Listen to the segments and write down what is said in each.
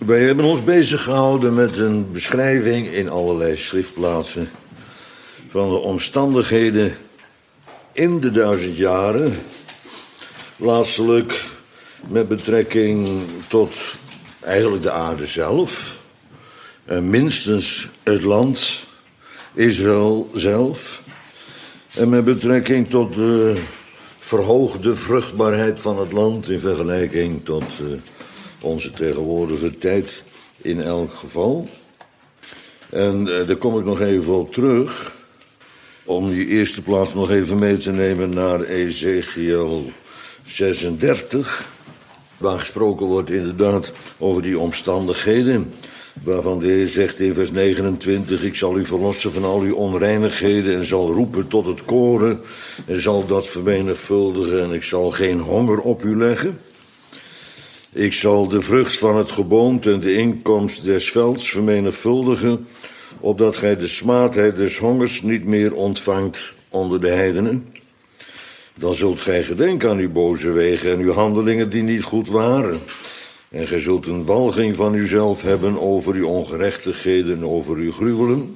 Wij hebben ons bezig gehouden met een beschrijving in allerlei schriftplaatsen van de omstandigheden in de 1000 jaren. Laatstelijk met betrekking tot eigenlijk de aarde zelf. En minstens het land Israël zelf. En met betrekking tot de verhoogde vruchtbaarheid van het land in vergelijking tot onze tegenwoordige tijd in elk geval. En daar kom ik nog even op terug. Om die eerste plaats nog even mee te nemen naar Ezechiel 36. Waar gesproken wordt inderdaad over die omstandigheden. Waarvan de Heer zegt in vers 29... ik zal u verlossen van al uw onreinigheden en zal roepen tot het koren en zal dat vermenigvuldigen en ik zal geen honger op u leggen. Ik zal de vrucht van het geboomte en de inkomst des velds vermenigvuldigen, opdat gij de smaadheid des hongers niet meer ontvangt onder de heidenen. Dan zult gij gedenken aan uw boze wegen en uw handelingen die niet goed waren. En gij zult een walging van uzelf hebben over uw ongerechtigheden en over uw gruwelen.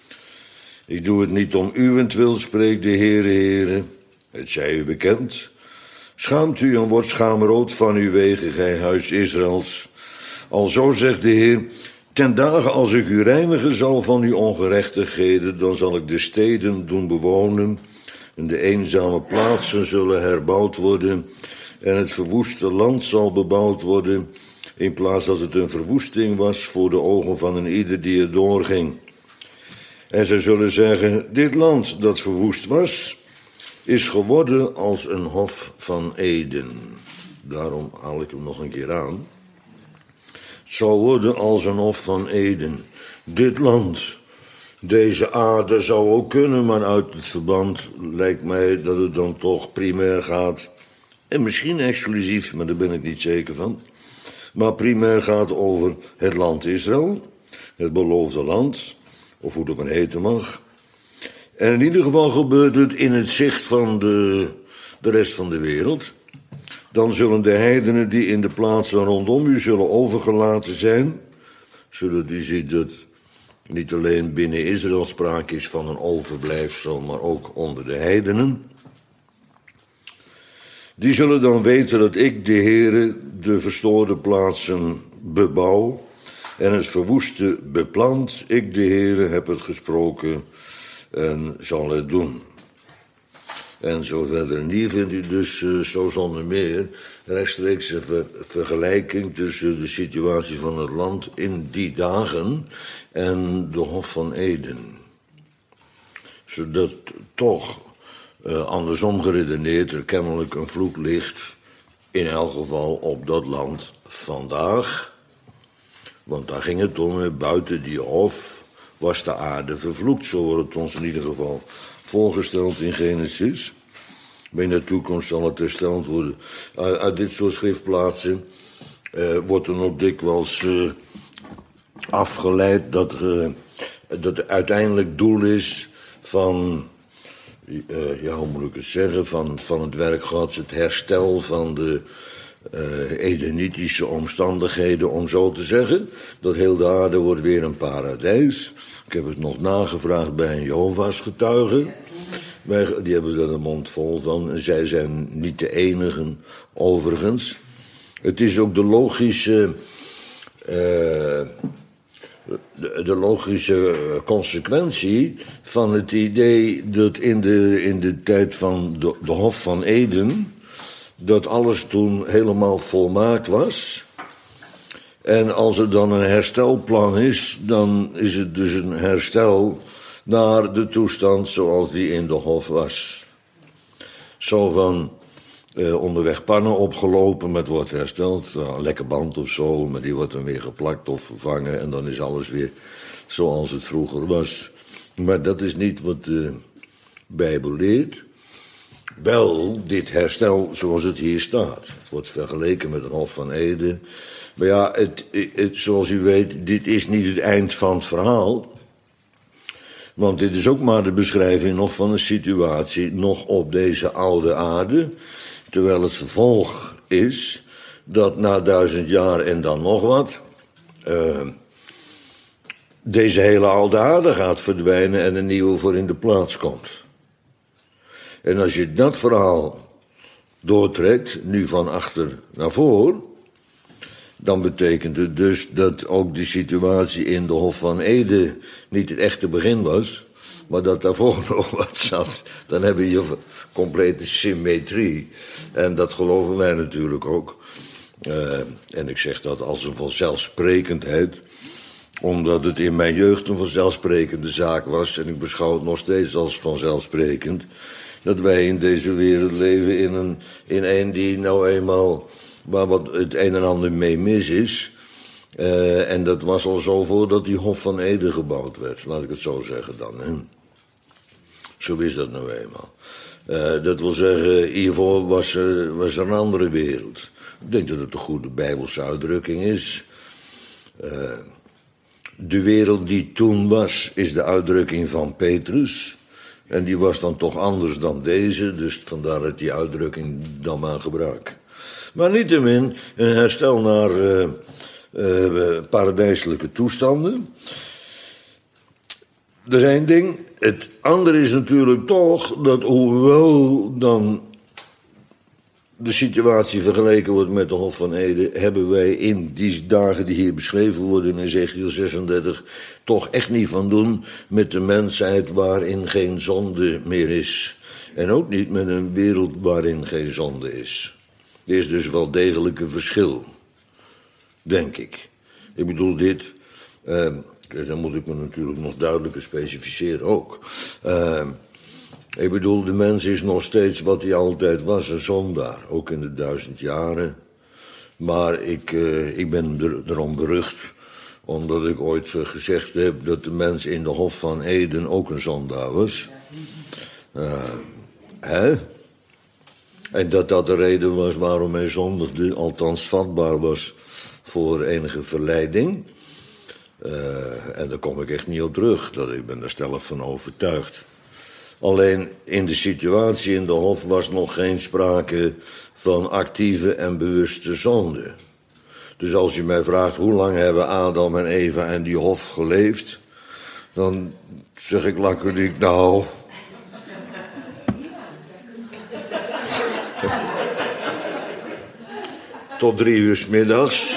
Ik doe het niet om uwentwil, spreekt de Heere, het zij u bekend. Schaamt u en wordt schaamrood van uw wegen, gij huis Israëls. Alzo zegt de Heer, ten dagen als ik u reinigen zal van uw ongerechtigheden, dan zal ik de steden doen bewonen en de eenzame plaatsen zullen herbouwd worden en het verwoeste land zal bebouwd worden, in plaats dat het een verwoesting was voor de ogen van een ieder die er doorging. En ze zullen zeggen, dit land dat verwoest was, is geworden als een hof van Eden. Daarom haal ik hem nog een keer aan. Het zal worden als een hof van Eden. Dit land, deze aarde zou ook kunnen, maar uit het verband lijkt mij dat het dan toch primair gaat. En misschien exclusief, maar daar ben ik niet zeker van. Maar primair gaat over het land Israël, het beloofde land, of hoe dat maar heten mag. En in ieder geval gebeurt het in het zicht van de rest van de wereld. Dan zullen de heidenen die in de plaatsen rondom u zullen overgelaten zijn, zodat u ziet dat niet alleen binnen Israël sprake is van een overblijfsel, maar ook onder de heidenen. Die zullen dan weten dat ik, de Heere, de verstoorde plaatsen bebouw en het verwoeste beplant. Ik, de Heere, heb het gesproken en zal het doen. En zo verder. En hier vindt u dus zo zonder meer rechtstreeks vergelijking tussen de situatie van het land in die dagen en de Hof van Eden. Zodat toch andersom geredeneerd er kennelijk een vloek ligt, in elk geval op dat land vandaag. Want daar ging het om, buiten die hof was de aarde vervloekt. Zo wordt het ons in ieder geval voorgesteld in Genesis. Maar in de toekomst zal het hersteld worden. Uit dit soort schriftplaatsen wordt er ook dikwijls afgeleid dat het uiteindelijk doel is van, hoe moet ik het zeggen, van het werk Gods, het herstel van de Edenitische omstandigheden, om zo te zeggen. Dat heel de aarde wordt weer een paradijs. Ik heb het nog nagevraagd bij een Jehovah's getuige. Die hebben er een mond vol van. En zij zijn niet de enigen, overigens. Het is ook de logische consequentie van het idee dat in de tijd van de Hof van Eden, dat alles toen helemaal volmaakt was. En als er dan een herstelplan is, dan is het dus een herstel naar de toestand zoals die in de hof was. Zo van onderweg pannen opgelopen met wordt hersteld, een lekker band of zo, maar die wordt dan weer geplakt of vervangen en dan is alles weer zoals het vroeger was. Maar dat is niet wat de Bijbel leert. Wel dit herstel zoals het hier staat. Het wordt vergeleken met een Hof van Eden. Maar ja, zoals u weet, dit is niet het eind van het verhaal. Want dit is ook maar de beschrijving nog van een situatie nog op deze oude aarde. Terwijl het vervolg is dat na 1000 jaar en dan nog wat, deze hele oude aarde gaat verdwijnen en een nieuwe voor in de plaats komt. En als je dat verhaal doortrekt, nu van achter naar voor, dan betekent het dus dat ook de situatie in de Hof van Eden niet het echte begin was, maar dat daarvoor nog wat zat. Dan heb je complete symmetrie. En dat geloven wij natuurlijk ook. En ik zeg dat als een vanzelfsprekendheid, omdat het in mijn jeugd een vanzelfsprekende zaak was, en ik beschouw het nog steeds als vanzelfsprekend, dat wij in deze wereld leven in een die nou eenmaal, waar wat het een en ander mee mis is. En dat was al zo voordat die Hof van Eden gebouwd werd, laat ik het zo zeggen dan. Hè. Zo is dat nou eenmaal. Dat wil zeggen, hiervoor was er een andere wereld. Ik denk dat het een goede Bijbelse uitdrukking is. De wereld die toen was, is de uitdrukking van Petrus. En die was dan toch anders dan deze, dus vandaar dat die uitdrukking dan maar gebruik. Maar niettemin een herstel naar paradijselijke toestanden. Dat is één ding. Het andere is natuurlijk toch dat hoewel dan de situatie vergeleken wordt met de Hof van Eden, hebben wij in die dagen die hier beschreven worden in Ezechiel 36 toch echt niet van doen met de mensheid waarin geen zonde meer is. En ook niet met een wereld waarin geen zonde is. Er is dus wel degelijk een verschil, denk ik. Ik bedoel dit, dan moet ik me natuurlijk nog duidelijker specificeren ook. Ik bedoel, de mens is nog steeds wat hij altijd was, een zondaar, ook in de 1000 jaren. Maar ik ben erom berucht, omdat ik ooit gezegd heb dat de mens in de Hof van Eden ook een zondaar was. En dat de reden was waarom hij zondigde, althans vatbaar was voor enige verleiding. En daar kom ik echt niet op terug, ik ben er stellig van overtuigd. Alleen in de situatie in de Hof was nog geen sprake van actieve en bewuste zonde. Dus als je mij vraagt hoe lang hebben Adam en Eva en die Hof geleefd, dan zeg ik laconiek, nou, tot 3 uur 's middags.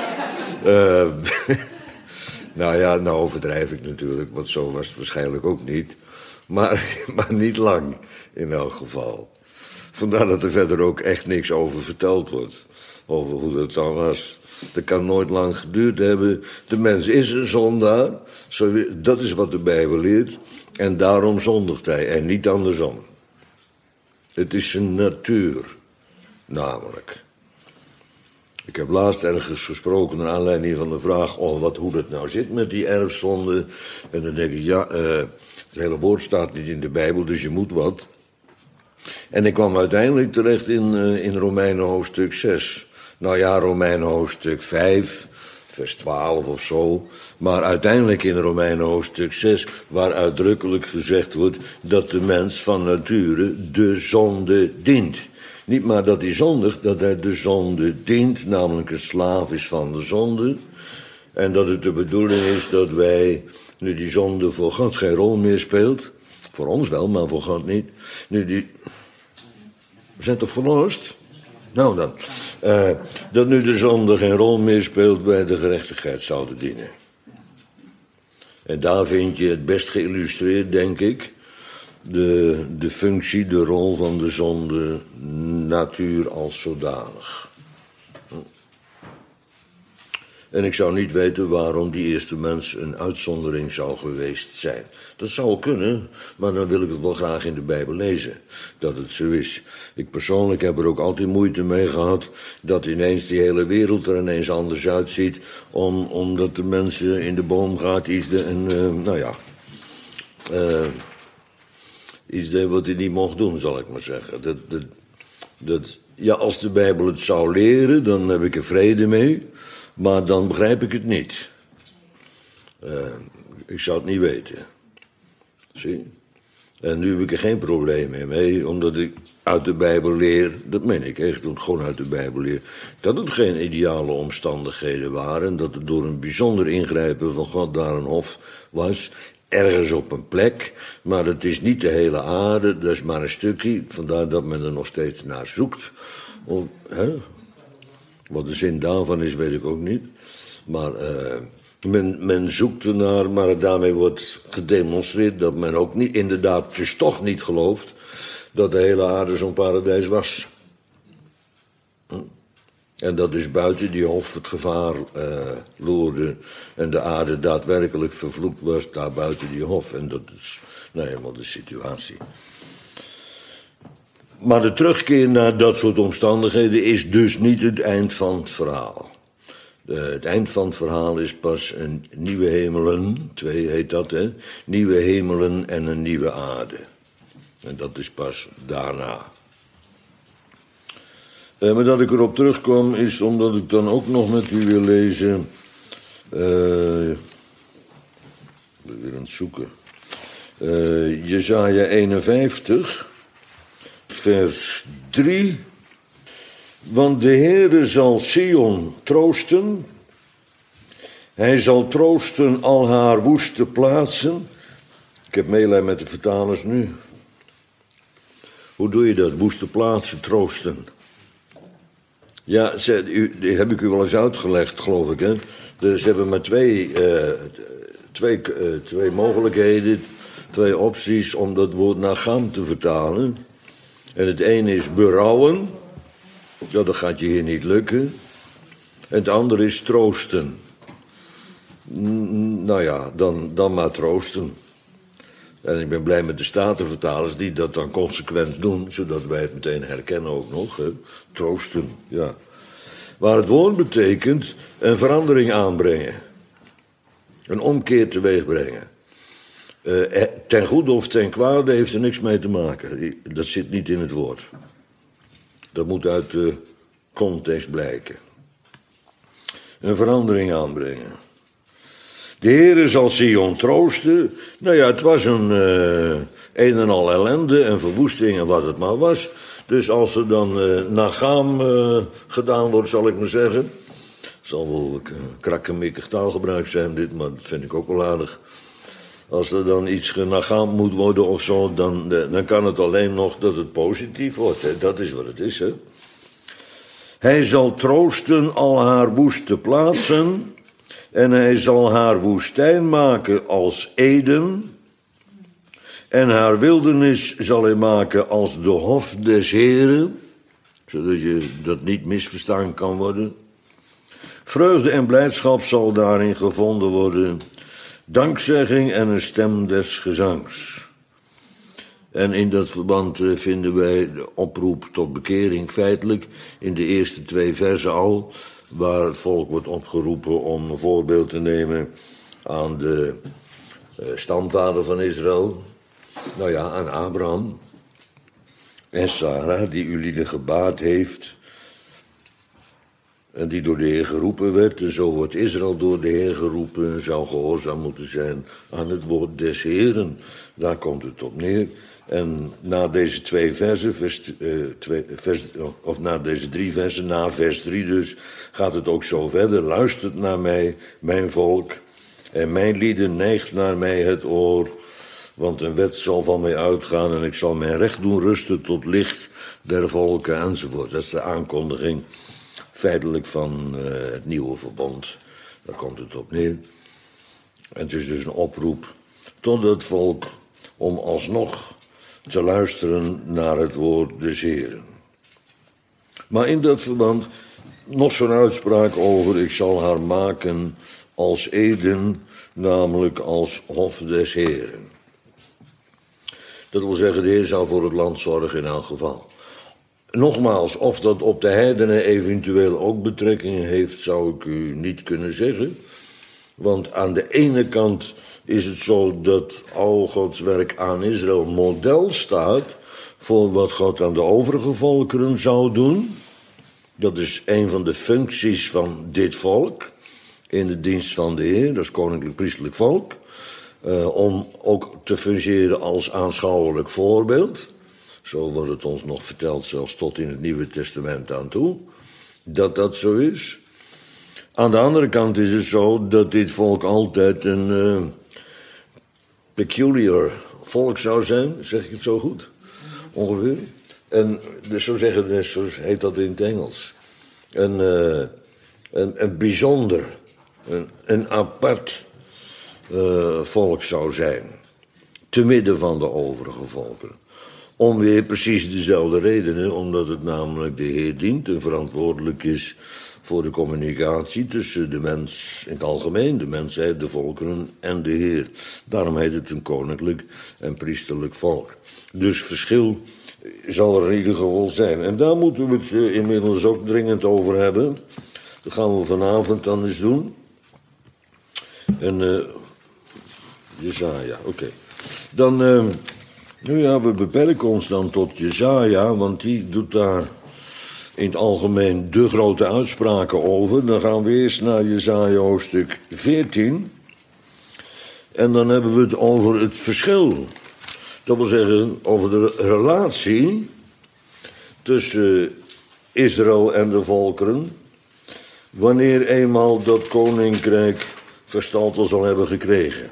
Nou ja, nou overdrijf ik natuurlijk, want zo was het waarschijnlijk ook niet. Maar niet lang, in elk geval. Vandaar dat er verder ook echt niks over verteld wordt. Over hoe dat dan was. Dat kan nooit lang geduurd hebben. De mens is een zondaar. Dat is wat de Bijbel leert. En daarom zondigt hij. En niet andersom. Het is zijn natuur. Namelijk. Ik heb laatst ergens gesproken naar aanleiding van de vraag hoe dat nou zit met die erfzonde. En dan denk ik, ja, het hele woord staat niet in de Bijbel, dus je moet wat. En ik kwam uiteindelijk terecht in Romeinen hoofdstuk 6. Nou ja, Romeinen hoofdstuk 5, vers 12 of zo. Maar uiteindelijk in Romeinen hoofdstuk 6, waar uitdrukkelijk gezegd wordt dat de mens van nature de zonde dient. Niet maar dat hij zondigt, dat hij de zonde dient, namelijk een slaaf is van de zonde. En dat het de bedoeling is dat wij, nu die zonde voor God geen rol meer speelt, voor ons wel, maar voor God niet. We zijn toch verlost? Nou dan. Dat nu de zonde geen rol meer speelt, wij de gerechtigheid zouden dienen. En daar vind je het best geïllustreerd, denk ik, de functie, de rol van de zonde, natuur als zodanig. En ik zou niet weten waarom die eerste mens een uitzondering zou geweest zijn. Dat zou kunnen, maar dan wil ik het wel graag in de Bijbel lezen, dat het zo is. Ik persoonlijk heb er ook altijd moeite mee gehad dat ineens die hele wereld er ineens anders uitziet, omdat de mensen in de boom gaat iets iets deed wat hij niet mocht doen, zal ik maar zeggen. Ja, als de Bijbel het zou leren, dan heb ik er vrede mee. Maar dan begrijp ik het niet. Ik zou het niet weten. Zie? En nu heb ik er geen probleem mee, omdat ik uit de Bijbel leer, dat meen ik echt, gewoon uit de Bijbel leer, dat het geen ideale omstandigheden waren en dat het door een bijzonder ingrijpen van God daar een hof was, ergens op een plek, maar het is niet de hele aarde, dat is maar een stukje, vandaar dat men er nog steeds naar zoekt. Wat de zin daarvan is, weet ik ook niet, maar men zoekt ernaar, maar daarmee wordt gedemonstreerd dat men ook niet, inderdaad dus toch niet gelooft dat de hele aarde zo'n paradijs was. En dat dus buiten die hof het gevaar loerde en de aarde daadwerkelijk vervloekt was daar buiten die hof. En dat is nou helemaal de situatie. Maar de terugkeer naar dat soort omstandigheden is dus niet het eind van het verhaal. Het eind van het verhaal is pas een nieuwe hemelen, 2 heet dat, hè? Nieuwe hemelen en een nieuwe aarde. En dat is pas daarna. Maar dat ik erop terugkom is omdat ik dan ook nog met u wil lezen. Ik ben weer aan het zoeken. Jesaja 51, vers 3. Want de Heere zal Sion troosten. Hij zal troosten al haar woeste plaatsen. Ik heb meelij met de vertalers nu. Hoe doe je dat? Woeste plaatsen troosten. Ja, die heb ik u wel eens uitgelegd, geloof ik. Hè? Dus ze hebben maar twee mogelijkheden, 2 opties om dat woord Nagam te vertalen. En het ene is berouwen. Ja, dat gaat je hier niet lukken. En het andere is troosten. Nou ja, dan maar troosten. En ik ben blij met de Statenvertalers die dat dan consequent doen, zodat wij het meteen herkennen ook nog. Hè. Troosten, ja. Waar het woord betekent een verandering aanbrengen. Een omkeer teweeg brengen. Ten goede of ten kwade heeft er niks mee te maken. Dat zit niet in het woord. Dat moet uit de context blijken. Een verandering aanbrengen. De Heere zal Sion troosten. Nou ja, het was een en al ellende en verwoesting en wat het maar was. Dus als er dan Nagam gedaan wordt, zal ik maar zeggen. Het zal wel krakkemikkig taalgebruik zijn dit, maar dat vind ik ook wel aardig. Als er dan iets genagaamd moet worden of zo, dan kan het alleen nog dat het positief wordt. Hè. Dat is wat het is, hè. Hij zal troosten al haar woeste plaatsen en hij zal haar woestijn maken als Eden en haar wildernis zal hij maken als de hof des Heren, zodat je dat niet misverstaan kan worden. Vreugde en blijdschap zal daarin gevonden worden, dankzegging en een stem des gezangs. En in dat verband vinden wij de oproep tot bekering feitelijk in de eerste 2 versen al, waar het volk wordt opgeroepen om een voorbeeld te nemen aan de stamvader van Israël. Nou ja, aan Abraham en Sarah, die ulieden gebaard heeft en die door de Heer geroepen werd. En zo wordt Israël door de Heer geroepen en zou gehoorzaam moeten zijn aan het woord des Heeren. Daar komt het op neer. En na deze 2 versen, of na deze 3 versen, na vers 3 dus, gaat het ook zo verder. Luistert naar mij, mijn volk, en mijn lieden neigt naar mij het oor, want een wet zal van mij uitgaan en ik zal mijn recht doen rusten tot licht der volken enzovoort. Dat is de aankondiging feitelijk van het nieuwe verbond. Daar komt het op neer. En het is dus een oproep tot het volk om alsnog te luisteren naar het woord des Heren. Maar in dat verband nog zo'n uitspraak over, ik zal haar maken als Eden, namelijk als hof des Heren. Dat wil zeggen, de Heer zal voor het land zorgen in elk geval. Nogmaals, of dat op de heidenen eventueel ook betrekking heeft, zou ik u niet kunnen zeggen. Want aan de ene kant is het zo dat al Gods werk aan Israël model staat voor wat God aan de overige volkeren zou doen. Dat is een van de functies van dit volk in de dienst van de Heer, dat is koninklijk priestelijk volk. Om ook te fungeren als aanschouwelijk voorbeeld. Zo wordt het ons nog verteld, zelfs tot in het Nieuwe Testament aan toe, dat dat zo is. Aan de andere kant is het zo dat dit volk altijd een peculiar volk zou zijn, zeg ik het zo goed? Ongeveer. En dus zo heet dat in het Engels. Een bijzonder, een apart volk zou zijn. Te midden van de overige volken. Om weer precies dezelfde redenen, omdat het namelijk de Heer dient en verantwoordelijk is voor de communicatie tussen de mens in het algemeen, de mensheid, de volkeren en de Heer. Daarom heet het een koninklijk en priesterlijk volk. Dus verschil zal er in ieder geval zijn. En daar moeten we het inmiddels ook dringend over hebben. Dat gaan we vanavond dan eens doen. En Jesaja, oké. Dan, we beperken ons dan tot Jesaja, want die doet daar in het algemeen de grote uitspraken over. Dan gaan we eerst naar Jesaja hoofdstuk 14. En dan hebben we het over het verschil. Dat wil zeggen, over de relatie tussen Israël en de volkeren, wanneer eenmaal dat koninkrijk gestalte zal hebben gekregen.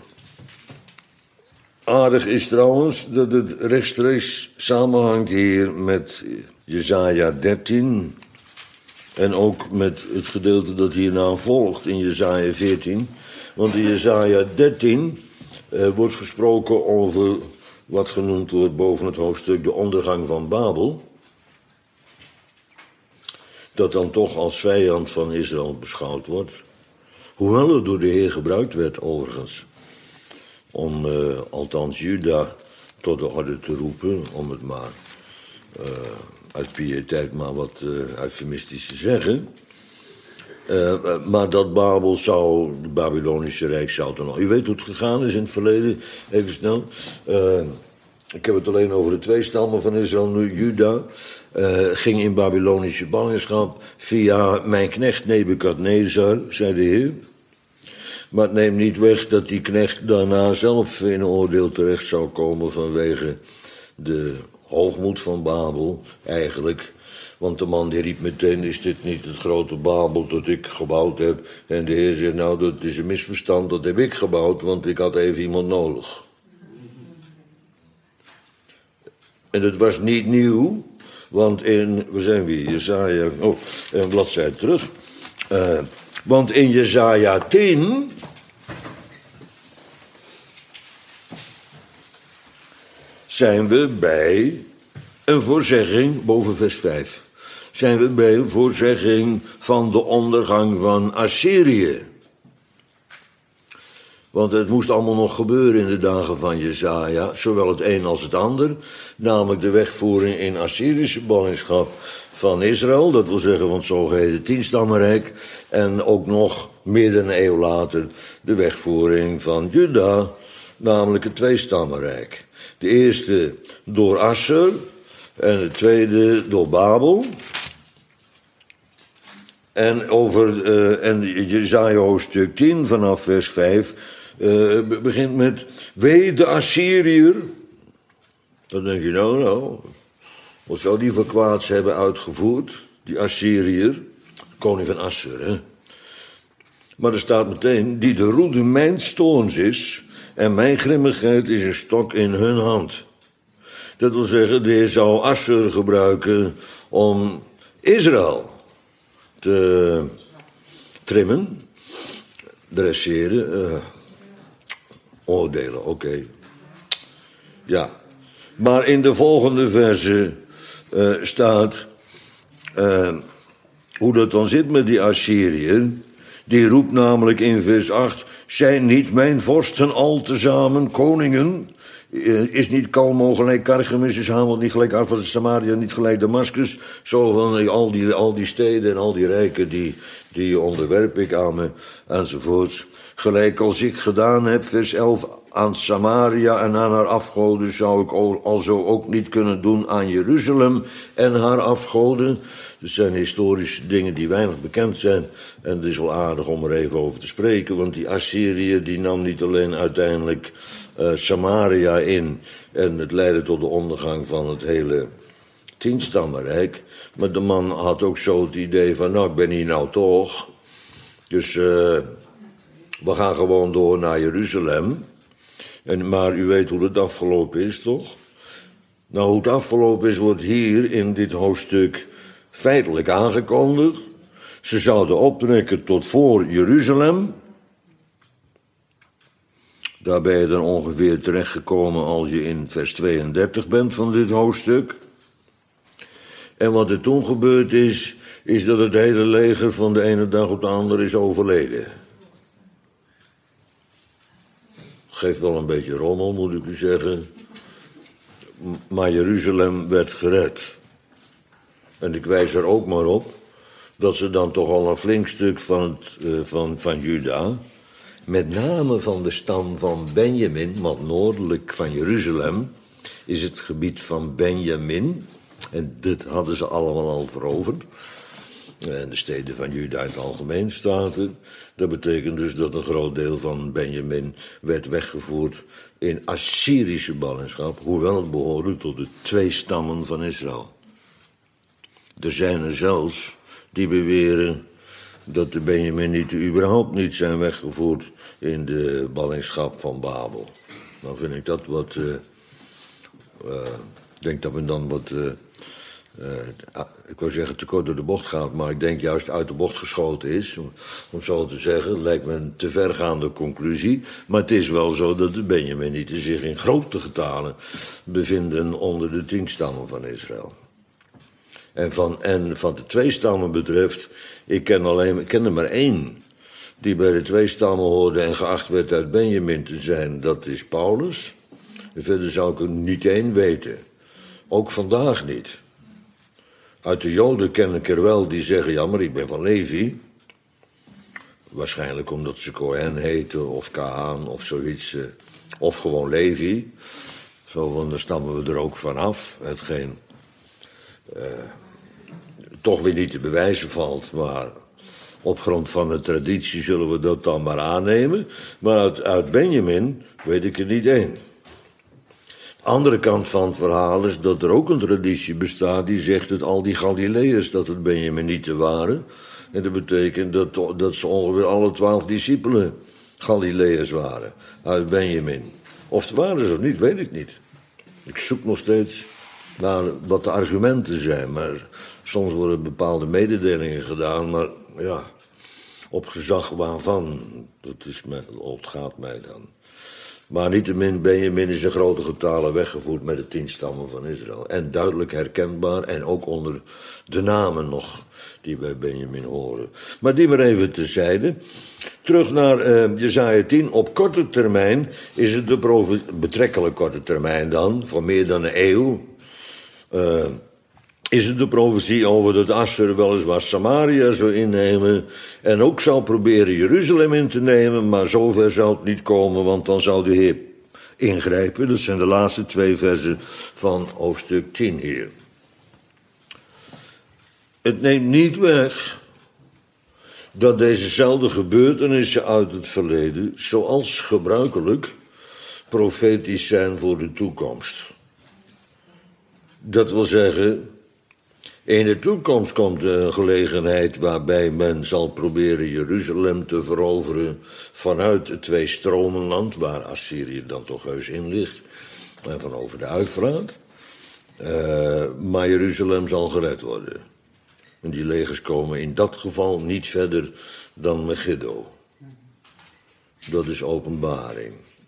Aardig is trouwens dat het rechtstreeks samenhangt hier met Jesaja 13 en ook met het gedeelte dat hierna volgt in Jesaja 14. Want in Jesaja 13 wordt gesproken over wat genoemd wordt boven het hoofdstuk de ondergang van Babel. Dat dan toch als vijand van Israël beschouwd wordt. Hoewel het door de Heer gebruikt werd overigens. Om althans Juda tot de orde te roepen. Om het maar uit piëteit maar wat eufemistisch te zeggen. Maar dat Babel zou, het Babylonische Rijk zou dan al. U weet hoe het gegaan is in het verleden, even snel. Ik heb het alleen over de twee stammen van Israël. Nu Juda ging in Babylonische ballingschap via mijn knecht Nebukadnezar, zei de Heer. Maar het neemt niet weg dat die knecht daarna zelf in een oordeel terecht zou komen vanwege de hoogmoed van Babel, eigenlijk. Want de man die riep meteen, is dit niet het grote Babel dat ik gebouwd heb? En de Heer zegt, nou dat is een misverstand, dat heb ik gebouwd, want ik had even iemand nodig. En het was niet nieuw, want waar zijn we? Jesaja, een bladzijde terug. Want in Jesaja 10 zijn we bij een voorzegging, boven vers 5, zijn we bij een voorzegging van de ondergang van Assyrië. Want het moest allemaal nog gebeuren in de dagen van Jesaja, zowel het een als het ander, namelijk de wegvoering in Assyrische ballingschap van Israël, dat wil zeggen van het zogeheten Tienstammenrijk, en ook nog meer dan een eeuw later de wegvoering van Juda, namelijk het Tweestammenrijk. De eerste door Assur en de tweede door Babel. En Jesaja hoofdstuk 10 vanaf vers 5 begint met: wee de Assyriër. Dan denk je, nou, wat zou die voor kwaads hebben uitgevoerd? Die Assyriër, koning van Assur, hè? Maar er staat meteen, die de roede mijns toorns is, en mijn grimmigheid is een stok in hun hand. Dat wil zeggen, de Heer zou Assur gebruiken om Israël te trimmen, dresseren, oordelen, oké. Ja, maar in de volgende verse staat hoe dat dan zit met die Assyriër. Die roept namelijk in vers 8, zijn niet mijn vorsten al tezamen koningen? Is niet Kalmo gelijk Kargemis, is Hamel niet gelijk Arvad, Samaria niet gelijk Damascus? Zo van al die steden en al die rijken die onderwerp ik aan me, enzovoorts. Gelijk als ik gedaan heb, vers 11, aan Samaria en aan haar afgoden, zou ik alzo ook niet kunnen doen aan Jeruzalem en haar afgoden. Dat zijn historische dingen die weinig bekend zijn. En het is wel aardig om er even over te spreken, want die Assyrië die nam niet alleen uiteindelijk Samaria in, en het leidde tot de ondergang van het hele 10-stammenrijk. Maar de man had ook zo het idee van, nou, ik ben hier nou toch, dus we gaan gewoon door naar Jeruzalem. Maar u weet hoe het afgelopen is, toch? Nou, hoe het afgelopen is, wordt hier in dit hoofdstuk feitelijk aangekondigd. Ze zouden optrekken tot voor Jeruzalem. Daar ben je dan ongeveer terechtgekomen als je in vers 32 bent van dit hoofdstuk. En wat er toen gebeurd is, is dat het hele leger van de ene dag op de andere is overleden. Geeft wel een beetje rommel, moet ik u zeggen. Maar Jeruzalem werd gered. En ik wijs er ook maar op dat ze dan toch al een flink stuk van Juda, met name van de stam van Benjamin, want noordelijk van Jeruzalem is het gebied van Benjamin. En dit hadden ze allemaal al veroverd. En de steden van Juda in het algemeen staten. Dat betekent dus dat een groot deel van Benjamin werd weggevoerd in Assyrische ballingschap, hoewel het behoorde tot de 2 stammen van Israël. Er zijn er zelfs die beweren dat de Benjaminieten überhaupt niet zijn weggevoerd in de ballingschap van Babel. Dan vind ik dat wat, ik denk dat men dan wat, ik wou zeggen te kort door de bocht gaat, maar ik denk juist uit de bocht geschoten is, om het zo te zeggen. Het lijkt me een te vergaande conclusie, maar het is wel zo dat de Benjaminieten zich in grote getalen bevinden onder de 10 stammen van Israël. En van de 2 stammen betreft, ik ken er maar 1 die bij de 2 stammen hoorde en geacht werd uit Benjamin te zijn. Dat is Paulus. En verder zou ik er niet 1 weten. Ook vandaag niet. Uit de Joden ken ik er wel die zeggen, ja, maar ik ben van Levi. Waarschijnlijk omdat ze Cohen heten of Kahan of zoiets. Of gewoon Levi. Zo van, daar stammen we er ook vanaf. Hetgeen toch weer niet te bewijzen valt, maar op grond van de traditie zullen we dat dan maar aannemen. Maar uit Benjamin weet ik er niet 1. De andere kant van het verhaal is dat er ook een traditie bestaat die zegt dat al die Galileërs dat het Benjaminieten waren. En dat betekent dat ze ongeveer alle 12 discipelen Galileërs waren uit Benjamin. Of het waren ze of niet, weet ik niet. Ik zoek nog steeds naar wat de argumenten zijn, maar soms worden bepaalde mededelingen gedaan, maar ja, op gezag waarvan, dat ontgaat mij dan. Maar niettemin, Benjamin is in grote getalen weggevoerd met de 10 stammen van Israël. En duidelijk herkenbaar en ook onder de namen nog die bij Benjamin horen. Maar die maar even terzijde. Terug naar Jesaja 10. Op korte termijn is het betrekkelijk korte termijn dan, voor meer dan een eeuw, is het de profetie over dat Assur weliswaar Samaria zou innemen en ook zou proberen Jeruzalem in te nemen, maar zover zou het niet komen, want dan zou de Heer ingrijpen. Dat zijn de laatste 2 versen van hoofdstuk 10 hier. Het neemt niet weg dat dezezelfde gebeurtenissen uit het verleden, zoals gebruikelijk, profetisch zijn voor de toekomst. Dat wil zeggen, in de toekomst komt een gelegenheid waarbij men zal proberen Jeruzalem te veroveren vanuit het 2-stromenland, waar Assyrië dan toch heus in ligt, en van over de Uifraat. Maar Jeruzalem zal gered worden. En die legers komen in dat geval niet verder dan Megiddo. Dat is Openbaring.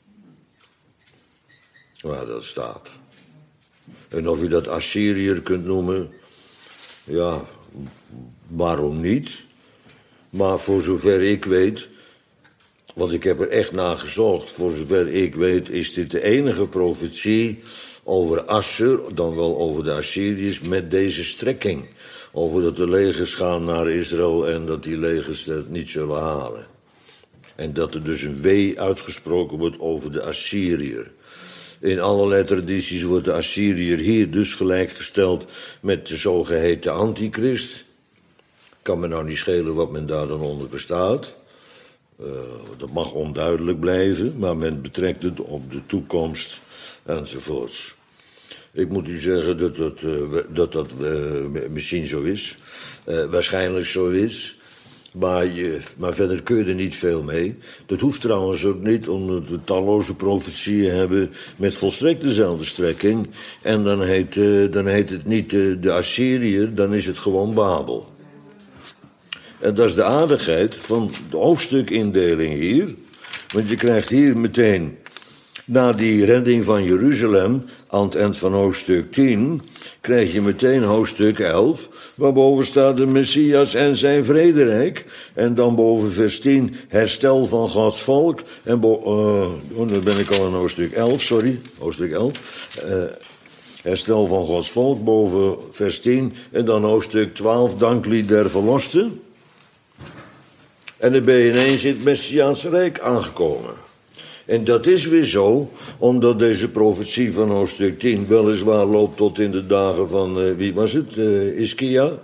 Waar dat staat. En of je dat Assyriër kunt noemen, ja, waarom niet? Maar voor zover ik weet, want ik heb er echt naar gezocht, voor zover ik weet is dit de enige profetie over Assur, dan wel over de Assyriërs, met deze strekking. over dat de legers gaan naar Israël en dat die legers het niet zullen halen. En dat er dus een wee uitgesproken wordt over de Assyriër. In allerlei tradities wordt de Assyriër hier dus gelijkgesteld met de zogeheten antichrist. Kan me nou niet schelen wat men daar dan onder verstaat. Dat mag onduidelijk blijven, maar men betrekt het op de toekomst enzovoorts. Ik moet u zeggen dat dat misschien zo is, waarschijnlijk zo is. Maar verder kun je er niet veel mee. Dat hoeft trouwens ook niet, omdat we talloze profetieën hebben met volstrekt dezelfde strekking. En dan heet het niet de Assyriër, dan is het gewoon Babel. En dat is de aardigheid van de hoofdstukindeling hier. Want je krijgt hier meteen, na die redding van Jeruzalem, aan het eind van hoofdstuk 10, krijg je meteen hoofdstuk 11, waarboven staat de Messias en zijn vrederijk. En dan boven vers 10, herstel van Gods volk. En dan ben ik al in hoofdstuk 11, sorry, hoofdstuk 11. Herstel van Gods volk, boven vers 10. En dan hoofdstuk 12, danklied der verlosten. En dan ben je ineens in het Messiaanse Rijk aangekomen. En dat is weer zo, omdat deze profetie van hoofdstuk 10 weliswaar loopt tot in de dagen van, wie was het, Hiskia?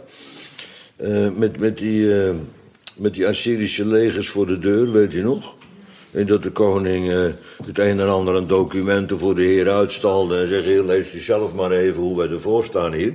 Met die Assyrische legers voor de deur, weet je nog? En dat de koning het een en ander aan documenten voor de heer uitstalde en zegt, heer, lees u zelf maar even hoe wij ervoor staan hier.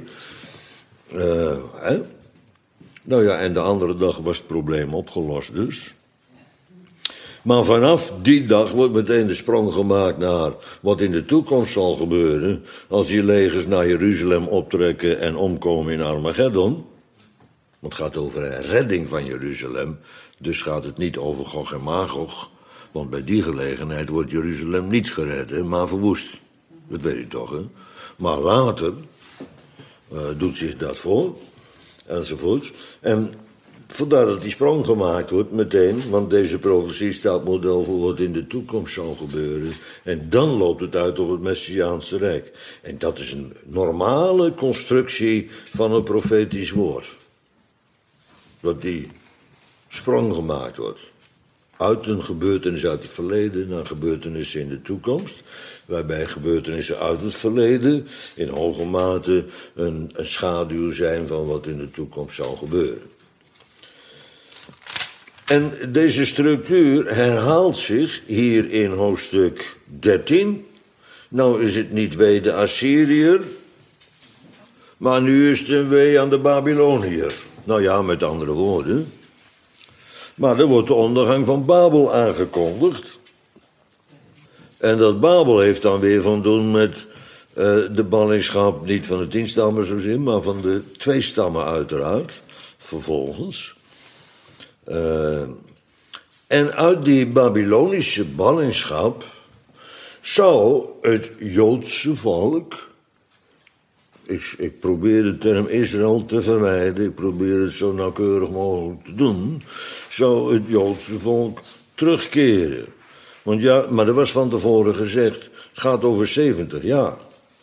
Nou ja, en de andere dag was het probleem opgelost dus. Maar vanaf die dag wordt meteen de sprong gemaakt naar wat in de toekomst zal gebeuren als die legers naar Jeruzalem optrekken en omkomen in Armageddon. Want het gaat over een redding van Jeruzalem, dus gaat het niet over Gog en Magog. Want bij die gelegenheid wordt Jeruzalem niet gered, maar verwoest. Dat weet je toch, hè? Maar later doet zich dat voor, enzovoort. En vandaar dat die sprong gemaakt wordt meteen, want deze profetie staat model voor wat in de toekomst zal gebeuren. En dan loopt het uit op het Messiaanse Rijk. En dat is een normale constructie van een profetisch woord. Dat die sprong gemaakt wordt. Uit een gebeurtenis uit het verleden naar gebeurtenissen in de toekomst. Waarbij gebeurtenissen uit het verleden in hoge mate een schaduw zijn van wat in de toekomst zal gebeuren. En deze structuur herhaalt zich hier in hoofdstuk 13. Nou is het niet wee de Assyriër, maar nu is het een wee aan de Babyloniër. Nou ja, met andere woorden. Maar er wordt de ondergang van Babel aangekondigd. En dat Babel heeft dan weer van doen met de ballingschap, niet van de 10 stammen zozeer, maar van de 2 stammen uiteraard, vervolgens. En uit die Babylonische ballingschap zou het Joodse volk, ik probeer de term Israël te vermijden, ik probeer het zo nauwkeurig mogelijk te doen, zou het Joodse volk terugkeren. Want ja, maar er was van tevoren gezegd, het gaat over 70 jaar.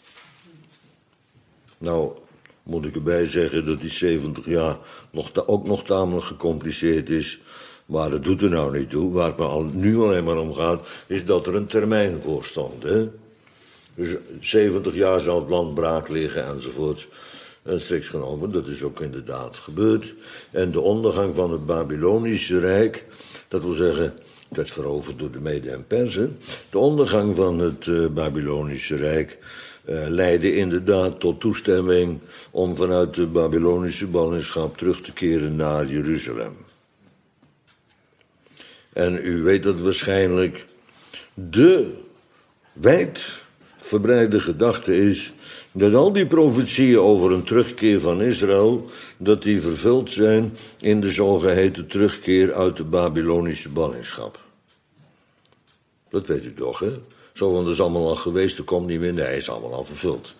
Nou, moet ik erbij zeggen dat die 70 jaar ook nog tamelijk gecompliceerd is. Maar dat doet er nou niet toe. Waar het nu alleen maar om gaat, is dat er een termijn voor stond. Hè? Dus 70 jaar zal het land braak liggen enzovoort. En strikt genomen, dat is ook inderdaad gebeurd. En de ondergang van het Babylonische Rijk, dat wil zeggen, het werd veroverd door de Mede en Perzen. De ondergang van het Babylonische Rijk leidde inderdaad tot toestemming om vanuit de Babylonische ballingschap terug te keren naar Jeruzalem. En u weet dat waarschijnlijk de wijdverbreide gedachte is dat al die profetieën over een terugkeer van Israël, dat die vervuld zijn in de zogeheten terugkeer uit de Babylonische ballingschap. Dat weet u toch, hè? Zo van, dat is allemaal al geweest, er komt niet meer. Nee, is allemaal al vervuld.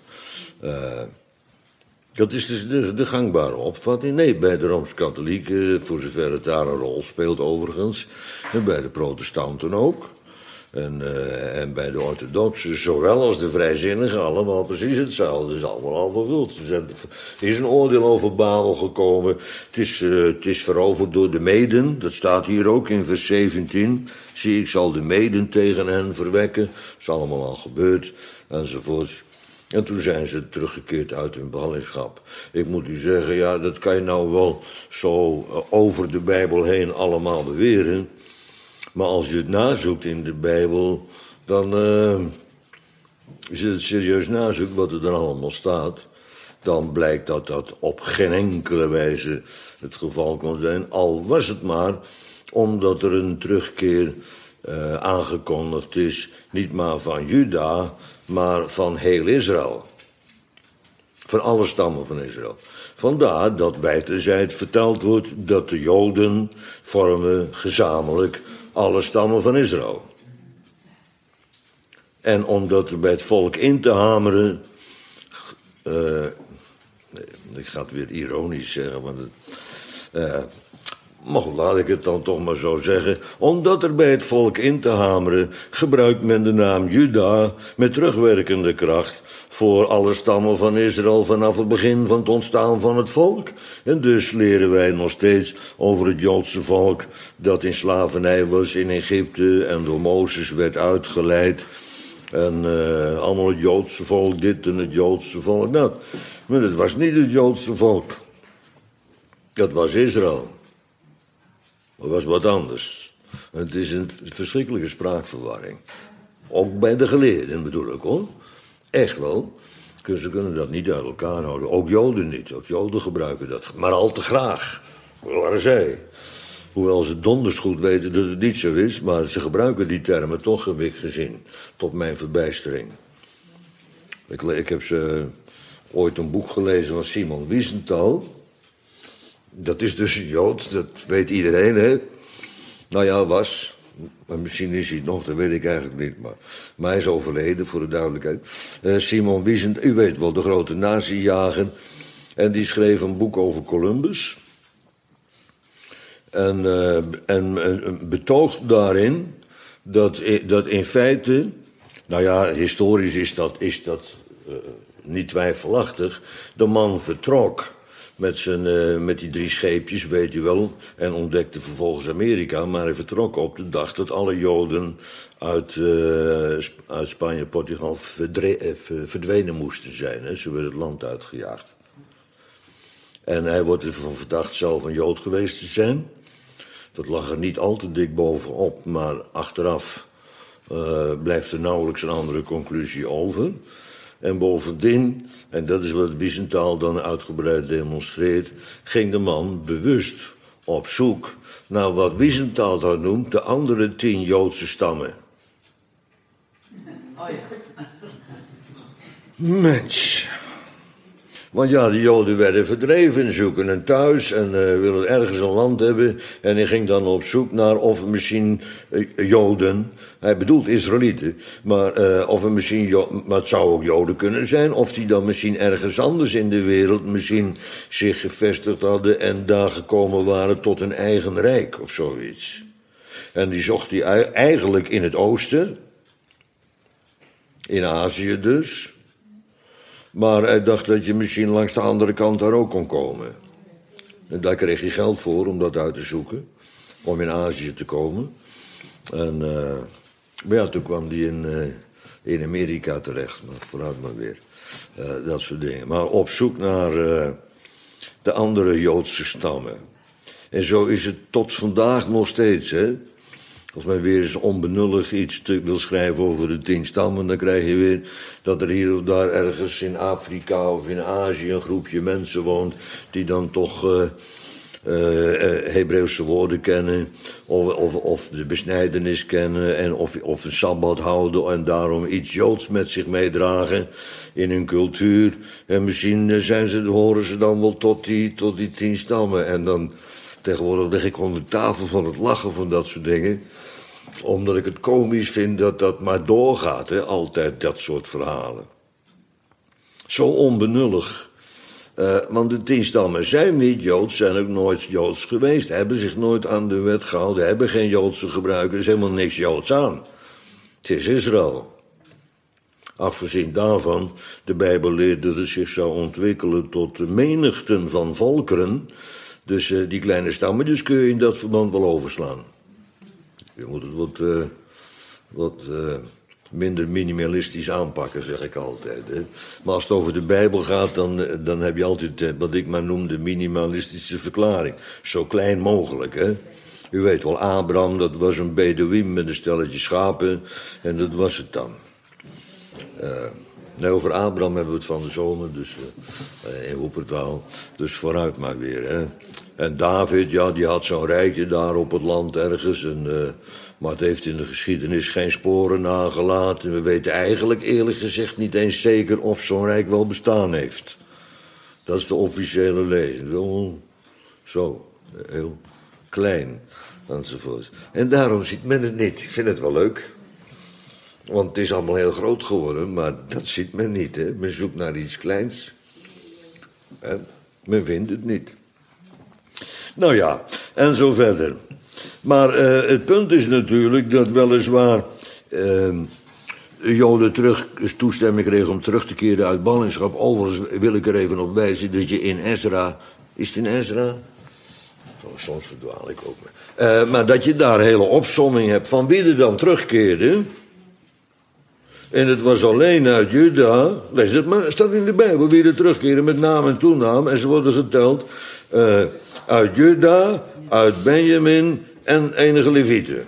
Dat is dus de gangbare opvatting. Nee, bij de Rooms-Katholieken, voor zover het daar een rol speelt overigens. En bij de protestanten ook. En bij de orthodoxen, zowel als de vrijzinnigen, allemaal precies hetzelfde. Het is allemaal al vervuld. Er is een oordeel over Babel gekomen. Het is veroverd door de Meden. Dat staat hier ook in vers 17. Zie, ik zal de Meden tegen hen verwekken. Dat is allemaal al gebeurd, enzovoort. En toen zijn ze teruggekeerd uit hun ballingschap. Ik moet u zeggen, ja, dat kan je nou wel zo over de Bijbel heen allemaal beweren. Maar als je het nazoekt in de Bijbel, dan als je het serieus nazoekt wat er dan allemaal staat, dan blijkt dat dat op geen enkele wijze het geval kon zijn. Al was het maar omdat er een terugkeer aangekondigd is, niet maar van Juda, maar van heel Israël. Van alle stammen van Israël. Vandaar dat wijdverzijds verteld wordt dat de Joden vormen gezamenlijk alle stammen van Israël. En om dat er bij het volk in te hameren, ik ga het weer ironisch zeggen, maar goed, laat ik het dan toch maar zo zeggen. Omdat er bij het volk in te hameren, gebruikt men de naam Juda met terugwerkende kracht voor alle stammen van Israël vanaf het begin van het ontstaan van het volk. En dus leren wij nog steeds over het Joodse volk dat in slavernij was in Egypte en door Mozes werd uitgeleid. En allemaal het Joodse volk dit en het Joodse volk dat. Maar het was niet het Joodse volk. Dat was Israël. Dat was wat anders. Het is een verschrikkelijke spraakverwarring. Ook bij de geleerden bedoel ik hoor. Echt wel. Ze kunnen dat niet uit elkaar houden. Ook Joden niet. Ook Joden gebruiken dat. Maar al te graag. Waar zij. Hoewel ze donders goed weten dat het niet zo is. Maar ze gebruiken die termen toch, heb ik gezien. Tot mijn verbijstering. Ik heb ooit een boek gelezen van Simon Wiesenthal. Dat is dus een Jood, dat weet iedereen, hè. Nou ja, was. Maar misschien is hij het nog, dat weet ik eigenlijk niet. Maar hij is overleden, voor de duidelijkheid. Simon Wiesenthal, u weet wel, de grote nazi-jager. En die schreef een boek over Columbus. En betoogt daarin dat in feite... Nou ja, historisch is dat niet twijfelachtig. De man vertrok met die 3 scheepjes, weet u wel, en ontdekte vervolgens Amerika. Maar hij vertrok op de dag dat alle Joden uit Spanje, Portugal verdwenen moesten zijn. Hè. Ze werden het land uitgejaagd. En hij wordt ervan verdacht zelf een Jood geweest te zijn. Dat lag er niet al te dik bovenop, maar achteraf blijft er nauwelijks een andere conclusie over. En bovendien, en dat is wat Wiesenthal dan uitgebreid demonstreert, ging de man bewust op zoek naar wat Wiesenthal dan noemt de andere 10 Joodse stammen. Oh ja. Mens. Want ja, de Joden werden verdreven, zoeken een thuis en willen ergens een land hebben. En hij ging dan op zoek naar of misschien Joden, hij bedoelt Israëlieten, maar of er misschien, maar het zou ook Joden kunnen zijn, of die dan misschien ergens anders in de wereld misschien zich gevestigd hadden en daar gekomen waren tot een eigen rijk of zoiets. En die zocht hij eigenlijk in het oosten, in Azië dus. Maar hij dacht dat je misschien langs de andere kant daar ook kon komen. En daar kreeg hij geld voor om dat uit te zoeken. Om in Azië te komen. En maar ja, toen kwam hij in Amerika terecht. Maar vooruit maar weer. Dat soort dingen. Maar op zoek naar de andere Joodse stammen. En zo is het tot vandaag nog steeds, hè. Als men weer eens onbenullig iets wil schrijven over de 10 stammen, dan krijg je weer dat er hier of daar ergens in Afrika of in Azië een groepje mensen woont die dan toch Hebreeuwse woorden kennen of de besnijdenis kennen en of een sabbat houden en daarom iets Joods met zich meedragen in hun cultuur. En misschien horen ze dan wel tot die 10 stammen. En dan tegenwoordig lig ik onder tafel van het lachen van dat soort dingen. Omdat ik het komisch vind dat dat maar doorgaat, hè? Altijd dat soort verhalen. Zo onbenullig. Want de 10 stammen zijn niet Joods, zijn ook nooit Joods geweest. Hebben zich nooit aan de wet gehouden, hebben geen Joodse gebruikers, helemaal niks Joods aan. Het is Israël. Afgezien daarvan, de Bijbel leert dat het zich zou ontwikkelen tot de menigten van volkeren. Dus die kleine stammetjes kun je in dat verband wel overslaan. Je moet het wat minder minimalistisch aanpakken, zeg ik altijd. Hè. Maar als het over de Bijbel gaat, dan heb je altijd wat ik maar noem de minimalistische verklaring. Zo klein mogelijk, hè. U weet wel, Abraham, dat was een Bedouin met een stelletje schapen. En dat was het dan. Nee, over Abraham hebben we het van de zomer, dus in Wuppertal. Dus vooruit maar weer, hè. En David, ja, die had zo'n rijtje daar op het land ergens. Maar het heeft in de geschiedenis geen sporen nagelaten. We weten eigenlijk eerlijk gezegd niet eens zeker of zo'n rijk wel bestaan heeft. Dat is de officiële lezing. Zo, heel klein, enzovoort. En daarom ziet men het niet. Ik vind het wel leuk. Want het is allemaal heel groot geworden, maar dat ziet men niet. Hè? Men zoekt naar iets kleins. En men vindt het niet. Nou ja, en zo verder. Maar het punt is natuurlijk dat weliswaar Joden toestemming kregen om terug te keren uit ballingschap. Overigens wil ik er even op wijzen dat je in Ezra... Is het in Ezra? Soms verdwaal ik ook. Maar dat je daar een hele opsomming hebt van wie er dan terugkeerde. En het was alleen uit Juda, lees het maar, staat in de Bijbel, wie er terugkeren met naam en toenaam. En ze worden geteld uit Juda, uit Benjamin en enige Levieten.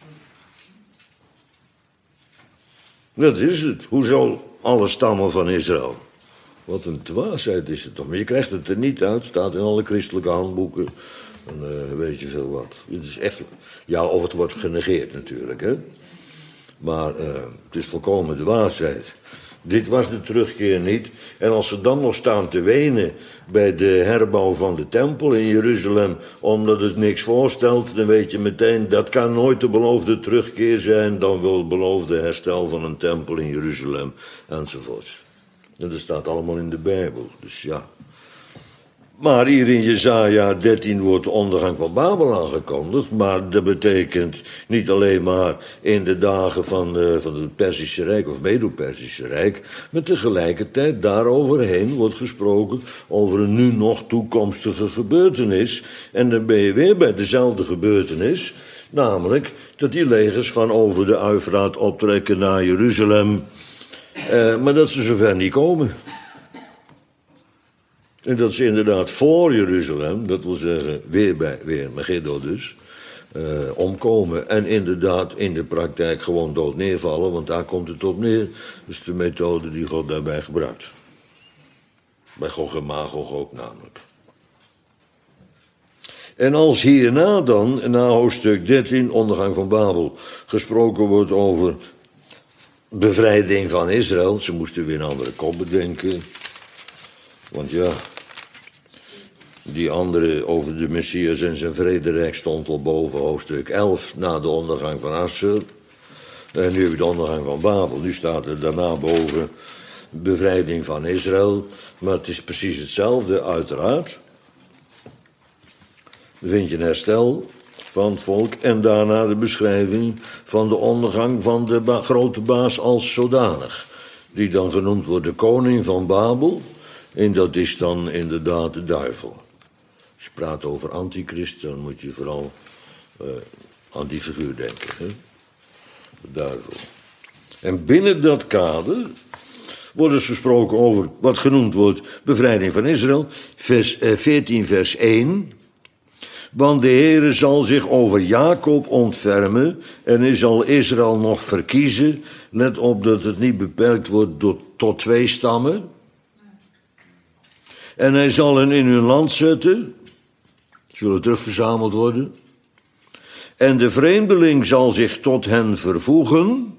Dat is het. Hoezo alle stammen van Israël? Wat een dwaasheid is het toch. Maar je krijgt het er niet uit, staat in alle christelijke handboeken. En weet je veel wat. Het is echt, ja, of het wordt genegeerd natuurlijk, hè. Maar het is volkomen dwaasheid. Dit was de terugkeer niet. En als ze dan nog staan te wenen bij de herbouw van de tempel in Jeruzalem, omdat het niks voorstelt, dan weet je meteen, dat kan nooit de beloofde terugkeer zijn, dan wel het beloofde herstel van een tempel in Jeruzalem, enzovoort. En dat staat allemaal in de Bijbel, dus ja. Maar hier in Jesaja 13 wordt de ondergang van Babel aangekondigd. Maar dat betekent niet alleen maar in de dagen van het Perzische Rijk of Medo-Perzische Rijk. Maar tegelijkertijd daaroverheen wordt gesproken over een nu nog toekomstige gebeurtenis. En dan ben je weer bij dezelfde gebeurtenis. Namelijk dat die legers van over de Uifraat optrekken naar Jeruzalem. Maar dat ze zover niet komen. En dat ze inderdaad voor Jeruzalem, dat wil zeggen weer Megiddo dus, omkomen. En inderdaad in de praktijk gewoon dood neervallen, want daar komt het op neer. Dat is de methode die God daarbij gebruikt. Bij Gog en Magog ook namelijk. En als hierna dan, na hoofdstuk 13, ondergang van Babel, gesproken wordt over bevrijding van Israël. Ze moesten weer een andere kop bedenken. Want ja, die andere over de Messias en zijn vrederijk stond al boven hoofdstuk 11, na de ondergang van Assur. En nu heb je de ondergang van Babel. Nu staat er daarna boven bevrijding van Israël. Maar het is precies hetzelfde, uiteraard. Dan vind je een herstel van het volk en daarna de beschrijving van de ondergang van de grote baas als zodanig. Die dan genoemd wordt de koning van Babel. En dat is dan inderdaad de duivel. Als je praat over antichrist, dan moet je vooral aan die figuur denken. Hè? De duivel. En binnen dat kader wordt dus gesproken over wat genoemd wordt bevrijding van Israël. 14 vers 1. Want de Heere zal zich over Jacob ontfermen en hij zal Israël nog verkiezen. Let op dat het niet beperkt wordt tot 2 stammen. En hij zal hen in hun land zetten, zullen terugverzameld worden. En de vreemdeling zal zich tot hen vervoegen,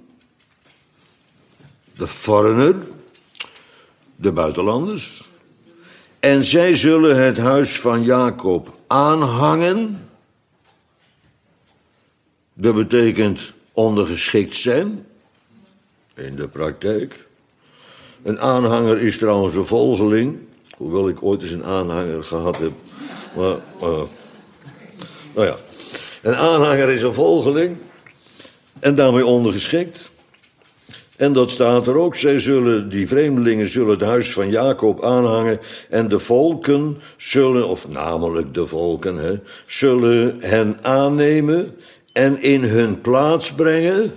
de foreigner, de buitenlanders. En zij zullen het huis van Jacob aanhangen. Dat betekent ondergeschikt zijn, in de praktijk. Een aanhanger is trouwens een volgeling. Hoewel ik ooit eens een aanhanger gehad heb. Maar, nou ja. Een aanhanger is een volgeling. En daarmee ondergeschikt. En dat staat er ook. Die vreemdelingen zullen het huis van Jacob aanhangen. En de volken zullen, of namelijk de volken, zullen hen aannemen en in hun plaats brengen.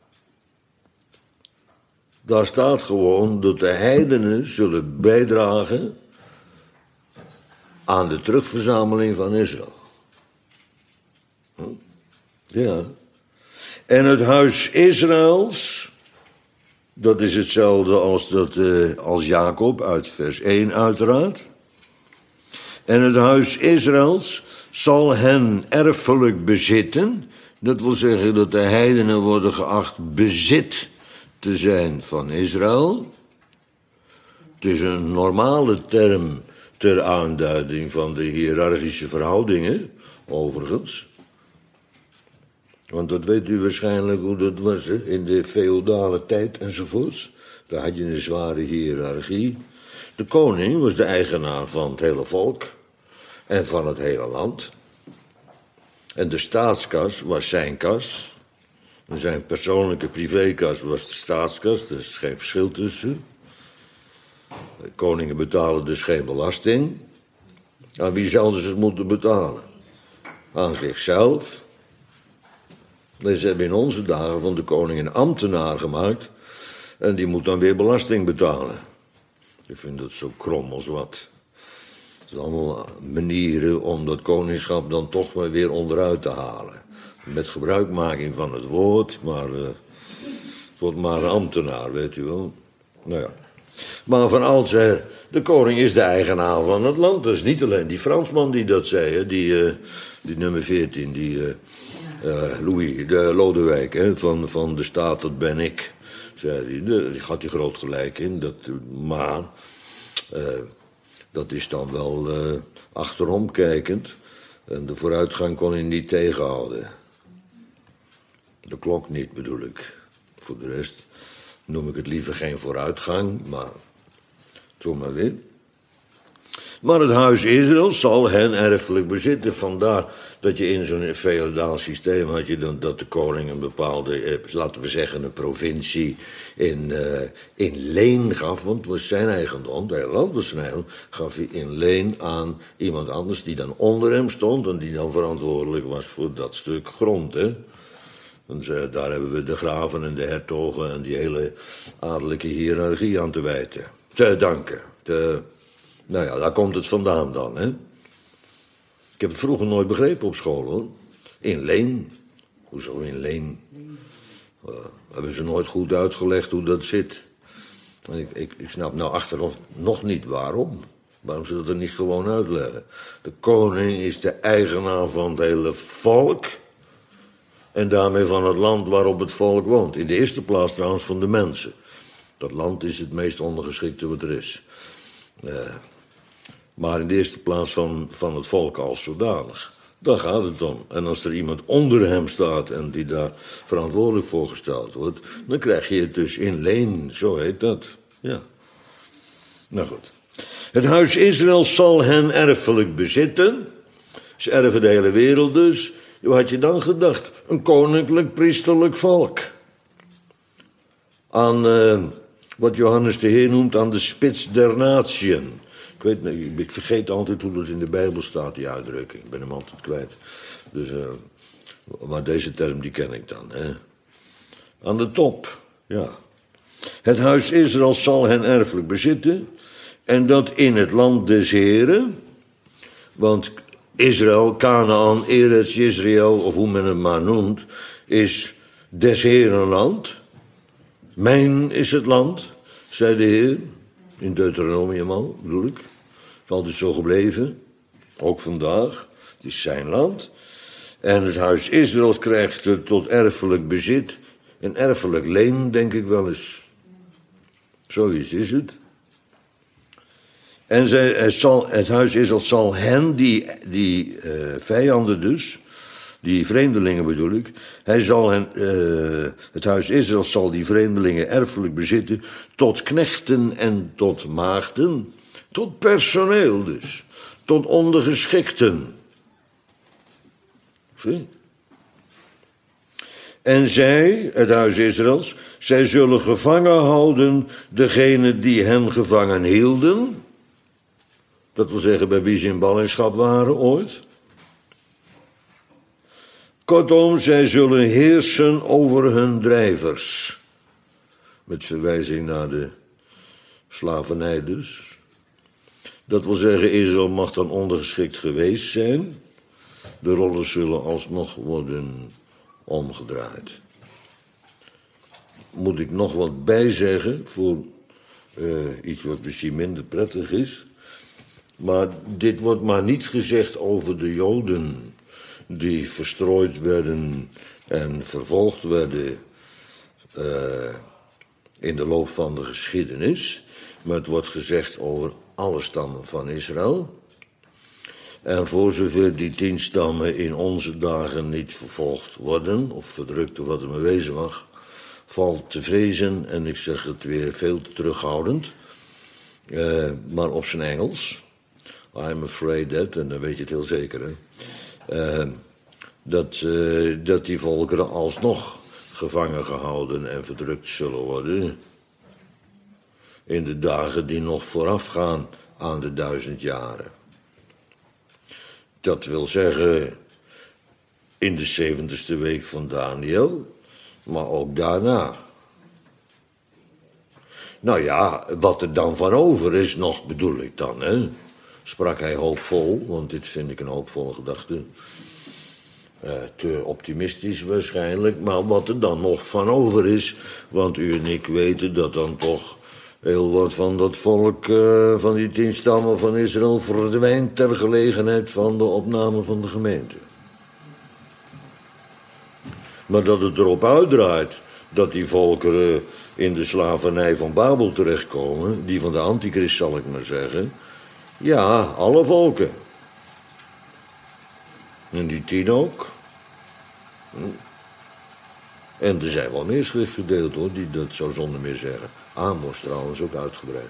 Daar staat gewoon dat de heidenen zullen bijdragen aan de terugverzameling van Israël. Ja. En het huis Israëls, dat is hetzelfde als Jacob uit vers 1 uiteraard. En het huis Israëls zal hen erfelijk bezitten. Dat wil zeggen dat de heidenen worden geacht bezit te zijn van Israël. Het is een normale term ter aanduiding van de hiërarchische verhoudingen, overigens. Want dat weet u waarschijnlijk hoe dat was, hè? In de feodale tijd enzovoorts. Daar had je een zware hiërarchie. De koning was de eigenaar van het hele volk en van het hele land. En de staatskas was zijn kas. En zijn persoonlijke privékas was de staatskas, er is geen verschil tussen. De koningen betalen dus geen belasting. Aan wie zouden ze het moeten betalen? Aan zichzelf. Dus ze hebben in onze dagen van de koning een ambtenaar gemaakt. En die moet dan weer belasting betalen. Ik vind dat zo krom als wat. Het zijn allemaal manieren om dat koningschap dan toch maar weer onderuit te halen. Met gebruikmaking van het woord, maar het wordt maar een ambtenaar, weet u wel. Nou ja. Maar van oudsher, de koning is de eigenaar van het land. Dat is niet alleen die Fransman die dat zei, hè? Die nummer 14, Lodewijk, hè? Van de staat, dat ben ik. Zei hij, die gaat hij groot gelijk in. Maar dat is dan wel achterom kijkend. En de vooruitgang kon hij niet tegenhouden. De klok niet, bedoel ik. Voor de rest noem ik het liever geen vooruitgang, maar zo maar weer. Maar het huis Israël zal hen erfelijk bezitten. Vandaar dat je in zo'n feodaal systeem had je dan dat de koning een bepaalde, laten we zeggen, een provincie in leen gaf. Want het was zijn eigendom, het hele land was zijn eigendom, gaf hij in leen aan iemand anders die dan onder hem stond en die dan verantwoordelijk was voor dat stuk grond, hè. Want daar hebben we de graven en de hertogen en die hele adellijke hiërarchie aan te wijten. Te danken. Nou ja, daar komt het vandaan dan, hè. Ik heb het vroeger nooit begrepen op school, hoor. In leen. Hoezo in leen? Hebben ze nooit goed uitgelegd hoe dat zit. Ik snap nou achteraf nog niet waarom. Waarom ze dat er niet gewoon uitleggen. De koning is de eigenaar van het hele volk. En daarmee van het land waarop het volk woont. In de eerste plaats trouwens van de mensen. Dat land is het meest ondergeschikte wat er is. Maar in de eerste plaats van het volk als zodanig. Daar gaat het om. En als er iemand onder hem staat en die daar verantwoordelijk voor gesteld wordt, dan krijg je het dus in leen, zo heet dat. Ja. Nou goed. Het huis Israël zal hen erfelijk bezitten. Ze erven de hele wereld dus. Wat had je dan gedacht? Een koninklijk, priesterlijk volk. Aan wat Johannes de Heer noemt aan de spits der natieën. Ik vergeet altijd hoe dat in de Bijbel staat, die uitdrukking. Ik ben hem altijd kwijt. Dus, maar deze term die ken ik dan. Hè. Aan de top, ja. Het huis Israël zal hen erfelijk bezitten. En dat in het land des Heren. Want Israël, Kanaan, Eretz, Israël, of hoe men het maar noemt, is des Heren land. Mijn is het land, zei de Heer. In Deuteronomium al, bedoel ik. Het is altijd zo gebleven. Ook vandaag. Het is zijn land. En het huis Israël krijgt het tot erfelijk bezit. Een erfelijk leen, denk ik wel eens. Zoiets is het. En het huis Israël zal hen, die vijanden dus, die vreemdelingen bedoel ik, het huis Israël zal die vreemdelingen erfelijk bezitten tot knechten en tot maagden, tot personeel dus, tot ondergeschikten. Zie? En zij, het huis Israëls, zij zullen gevangen houden degene die hen gevangen hielden. Dat wil zeggen bij wie ze in ballingschap waren ooit. Kortom, zij zullen heersen over hun drijvers. Met verwijzing naar de slavernij dus. Dat wil zeggen, Israël mag dan ondergeschikt geweest zijn. De rollen zullen alsnog worden omgedraaid. Moet ik nog wat bijzeggen voor iets wat misschien minder prettig is. Maar dit wordt maar niet gezegd over de Joden die verstrooid werden en vervolgd werden in de loop van de geschiedenis. Maar het wordt gezegd over alle stammen van Israël. En voor zover die 10 stammen in onze dagen niet vervolgd worden, of verdrukt of wat er maar wezen mag, valt te vrezen, en ik zeg het weer veel te terughoudend, maar op zijn Engels. I'm afraid that, en dan weet je het heel zeker, hè. Dat die volkeren alsnog gevangen gehouden en verdrukt zullen worden in de dagen die nog voorafgaan aan de 1000 jaren. Dat wil zeggen in de 70ste week van Daniel, maar ook daarna. Nou ja, wat er dan van over is nog, bedoel ik dan, hè? Sprak hij hoopvol, want dit vind ik een hoopvolle gedachte. Te optimistisch waarschijnlijk, maar wat er dan nog van over is, want u en ik weten dat dan toch heel wat van dat volk, van die 10 stammen van Israël, verdwijnt ter gelegenheid van de opname van de gemeente. Maar dat het erop uitdraait dat die volkeren in de slavernij van Babel terechtkomen, die van de antichrist zal ik maar zeggen, ja, alle volken. En die 10 ook. En er zijn wel meer schrift verdeeld hoor, die dat zo zonder meer zeggen. Amos trouwens ook uitgebreid.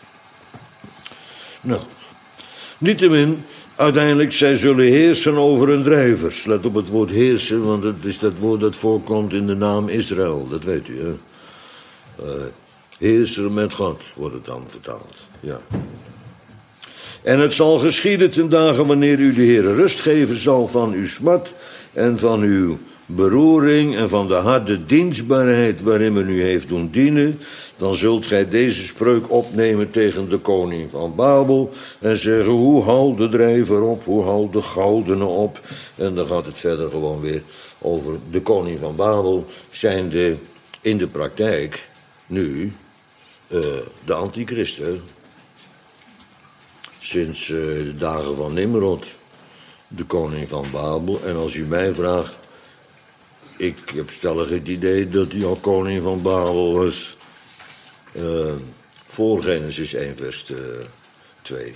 Nou, niettemin, uiteindelijk, zij zullen heersen over hun drijvers. Let op het woord heersen, want het is dat woord dat voorkomt in de naam Israël. Dat weet u, hè. Heerser met God, wordt het dan vertaald. Ja. En het zal geschieden ten dagen wanneer u de Heere rust geven zal van uw smart en van uw beroering en van de harde dienstbaarheid waarin men u heeft doen dienen, dan zult gij deze spreuk opnemen tegen de koning van Babel en zeggen, hoe haal de drijver op, hoe haal de goudene op. En dan gaat het verder gewoon weer over de koning van Babel, zijnde in de praktijk nu de antichristen. Sinds de dagen van Nimrod, de koning van Babel. En als u mij vraagt, ik heb stellig het idee dat hij al koning van Babel was voor Genesis 1 vers 2.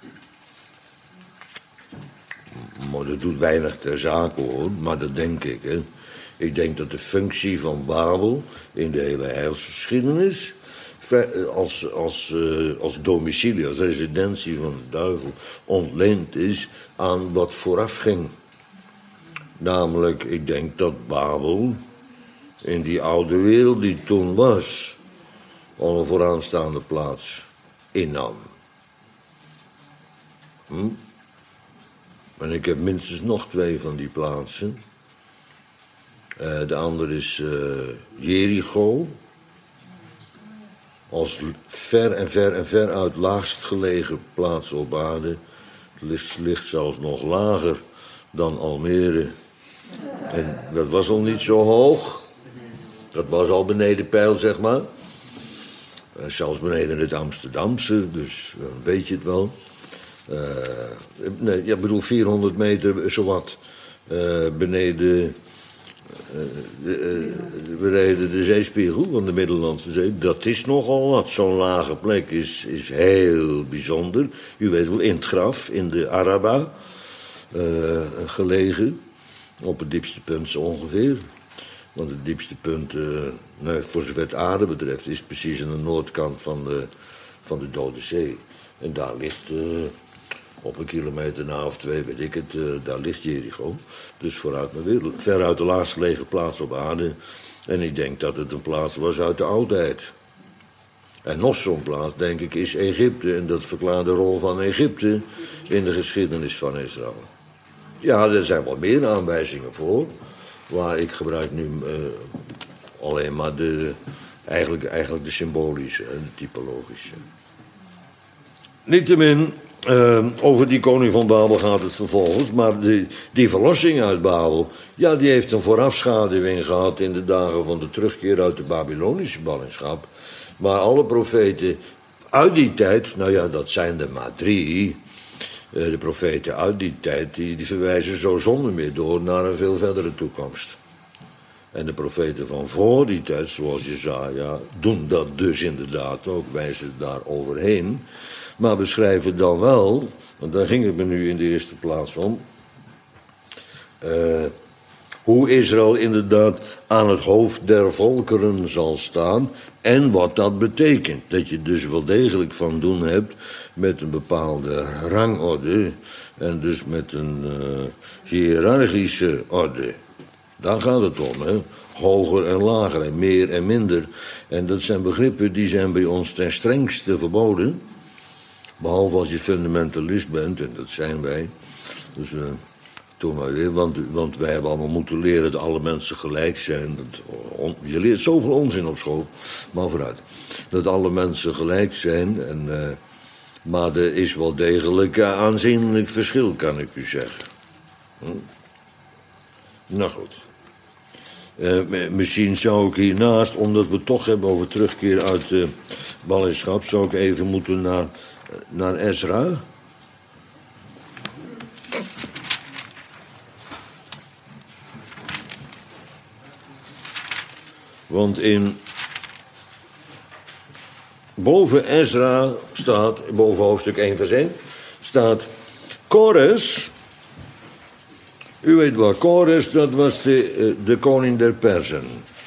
Maar dat doet weinig ter zake hoor, maar dat denk ik. Hè. Ik denk dat de functie van Babel in de hele heilsgeschiedenis als domicilie, als residentie van de duivel ontleend is aan wat vooraf ging. Namelijk, ik denk dat Babel in die oude wereld die toen was, al een vooraanstaande plaats innam. En ik heb minstens nog 2 van die plaatsen. De andere is Jericho. Als ver en ver en ver uit laagst gelegen plaats op aarde. Het ligt zelfs nog lager dan Almere. En dat was al niet zo hoog. Dat was al beneden peil, zeg maar. Zelfs beneden het Amsterdamse, dus dan weet je het wel. Nee, ik bedoel 400 meter zowat beneden de zeespiegel van de Middellandse Zee. Dat is nogal wat. Zo'n lage plek is heel bijzonder. U weet wel, in het graf, in de Araba, gelegen. Op het diepste punt zo ongeveer. Want het diepste punt, voor zover het aarde betreft, is precies aan de noordkant van de Dode Zee. En daar ligt Op een kilometer na of 2, weet ik het, daar ligt Jericho. Dus veruit de laatst gelegen plaats op aarde. En ik denk dat het een plaats was uit de oudheid. En nog zo'n plaats, denk ik, is Egypte. En dat verklaart de rol van Egypte in de geschiedenis van Israël. Ja, er zijn wel meer aanwijzingen voor. Maar ik gebruik nu alleen maar eigenlijk de symbolische en de typologische. Niettemin, over die koning van Babel gaat het vervolgens. Maar die verlossing uit Babel, ja, die heeft een voorafschaduwing gehad in de dagen van de terugkeer uit de Babylonische ballingschap. Maar alle profeten uit die tijd, nou ja, dat zijn er maar 3... de profeten uit die tijd, die verwijzen zo zonder meer door naar een veel verdere toekomst. En de profeten van voor die tijd, zoals Jesaja, doen dat dus inderdaad ook, wijzen daar overheen. Maar beschrijven dan wel, want daar ging het me nu in de eerste plaats om, hoe Israël inderdaad aan het hoofd der volkeren zal staan en wat dat betekent. Dat je dus wel degelijk van doen hebt met een bepaalde rangorde en dus met een hiërarchische orde. Daar gaat het om, hè. Hoger en lager en meer en minder. En dat zijn begrippen die zijn bij ons ten strengste verboden. Behalve als je fundamentalist bent, en dat zijn wij. Dus toen maar weer, want wij hebben allemaal moeten leren dat alle mensen gelijk zijn. Je leert zoveel onzin op school, maar vooruit. Dat alle mensen gelijk zijn, maar er is wel degelijk aanzienlijk verschil, kan ik u zeggen. Nou goed. Misschien zou ik hiernaast, omdat we het toch hebben over terugkeer uit de ballingschap, zou ik even moeten naar Ezra. Want boven Ezra staat, boven hoofdstuk 1 vers 1, staat Kores. U weet wel, Kores, dat was de koning der Perzen.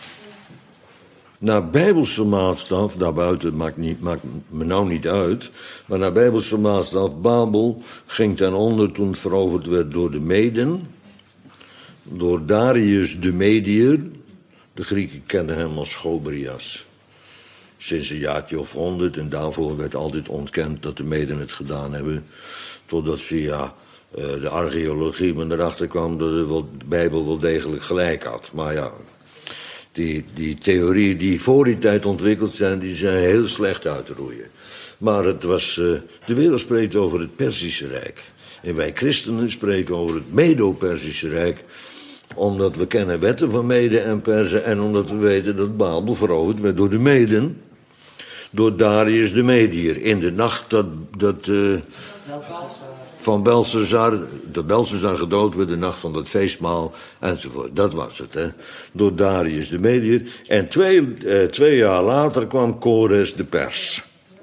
Naar bijbelse maatstaf, daarbuiten maakt me nou niet uit, maar naar bijbelse maatstaf, Babel ging ten onder toen het veroverd werd door de Meden, door Darius de Mediër. De Grieken kenden hem als Schobrias. Sinds een jaartje of 100, en daarvoor werd altijd ontkend dat de Meden het gedaan hebben, totdat via de archeologie men erachter kwam dat de Bijbel wel degelijk gelijk had. Maar ja, die theorieën die voor die tijd ontwikkeld zijn, die zijn heel slecht uit te roeien. Maar het was, de wereld spreekt over het Perzische Rijk. En wij christenen spreken over het Medo-Perzische Rijk, omdat we kennen wetten van Mede en Perzen en omdat we weten dat Babel veroverd werd door de Meden, door Darius de Mediër. In de nacht dat van Belshazzar gedood werd, de nacht van dat feestmaal enzovoort. Dat was het, hè. Door Darius de Mediër. En twee jaar later kwam Kores de Pers.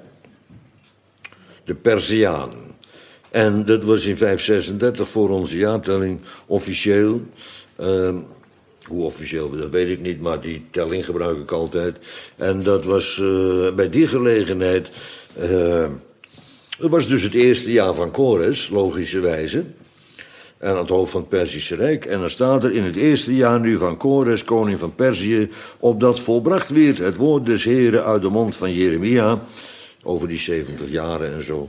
De Perziaan. En dat was in 536 voor onze jaartelling officieel. Hoe officieel, dat weet ik niet, maar die telling gebruik ik altijd. En dat was bij die gelegenheid. Dat was dus het eerste jaar van Kores, logischerwijze. En aan het hoofd van het Perzische Rijk. En dan staat er in het eerste jaar nu van Kores, koning van Perzië, opdat volbracht werd het woord des Heren uit de mond van Jeremia, over die 70 jaren en zo,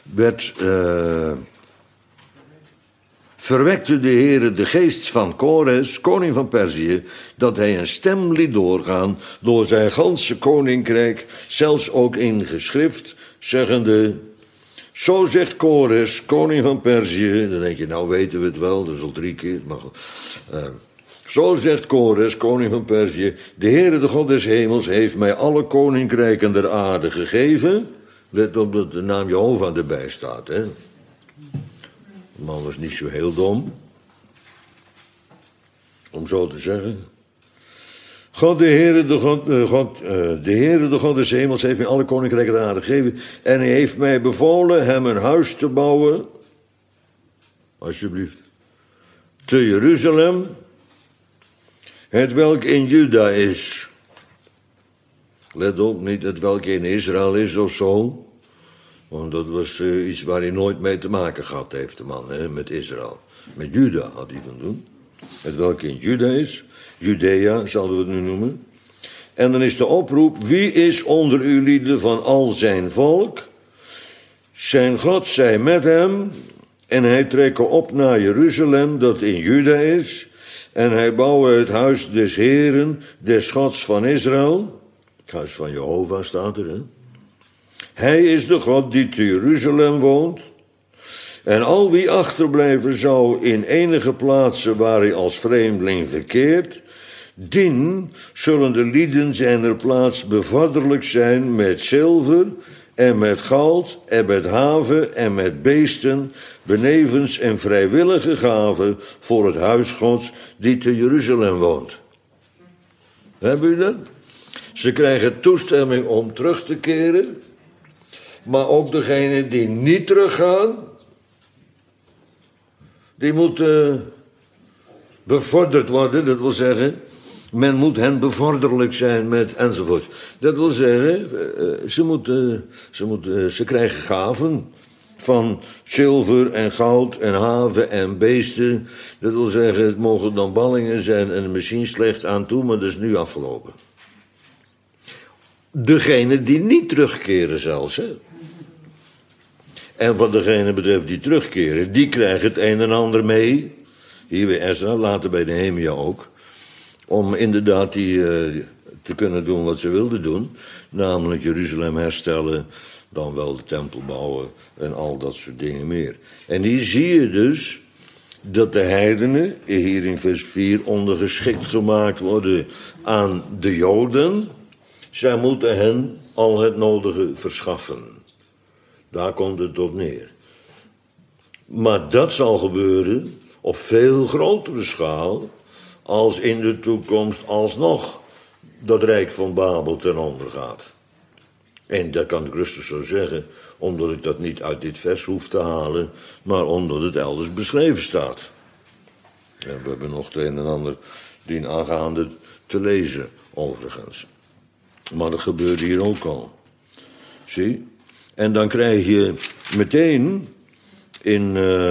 verwekte de Heere de geest van Kores, koning van Perzië, dat hij een stem liet doorgaan door zijn ganse koninkrijk, zelfs ook in geschrift, zeggende: zo zegt Kores, koning van Perzië. Dan denk je, nou weten we het wel, dat is al 3 keer. Maar zo zegt Kores, koning van Perzië: de Heere, de God des hemels, heeft mij alle koninkrijken der aarde gegeven. Let op dat de naam Jehovah erbij staat, hè. De man was niet zo heel dom, om zo te zeggen. God, de Heere, de God des hemels, heeft mij alle koninkrijken der aarde gegeven. En hij heeft mij bevolen hem een huis te bouwen, alsjeblieft, te Jeruzalem, het welk in Juda is. Let op, niet het welk in Israël is of zo. Want dat was iets waar hij nooit mee te maken gehad heeft, de man, hè, met Israël. Met Juda had hij van doen. Het welk in Juda is. Judea, zouden we het nu noemen. En dan is de oproep: wie is onder uw lieden van al zijn volk? Zijn God zij met hem. En hij trekke op naar Jeruzalem, dat in Juda is. En hij bouwde het huis des Heren, des Gods van Israël. Het huis van Jehovah staat er, hè. Hij is de God die te Jeruzalem woont. En al wie achterblijven zou in enige plaatsen waar hij als vreemdeling verkeert, dien zullen de lieden zijner plaats bevorderlijk zijn met zilver en met goud en met haven en met beesten, benevens en vrijwillige gaven voor het huis Gods die te Jeruzalem woont. Hebben u dat? Ze krijgen toestemming om terug te keren, maar ook degenen die niet teruggaan, die moeten bevorderd worden. Dat wil zeggen, men moet hen bevorderlijk zijn met enzovoort. Dat wil zeggen, ze krijgen gaven van zilver en goud en haven en beesten. Dat wil zeggen, het mogen dan ballingen zijn en misschien slecht aan toe, maar dat is nu afgelopen. Degene die niet terugkeren zelfs, hè. En wat degene betreft die terugkeren, die krijgen het een en ander mee. Hier bij Ezra, later bij Nehemia ook. Om inderdaad te kunnen doen wat ze wilden doen. Namelijk Jeruzalem herstellen, dan wel de tempel bouwen en al dat soort dingen meer. En hier zie je dus dat de heidenen, hier in vers 4, ondergeschikt gemaakt worden aan de Joden. Zij moeten hen al het nodige verschaffen. Daar komt het op neer. Maar dat zal gebeuren op veel grotere schaal als in de toekomst alsnog dat rijk van Babel ten onder gaat. En dat kan ik rustig zo zeggen, omdat ik dat niet uit dit vers hoef te halen, maar omdat het elders beschreven staat. En we hebben nog het een en ander dien aangaande te lezen, overigens. Maar dat gebeurde hier ook al. Zie? En dan krijg je meteen in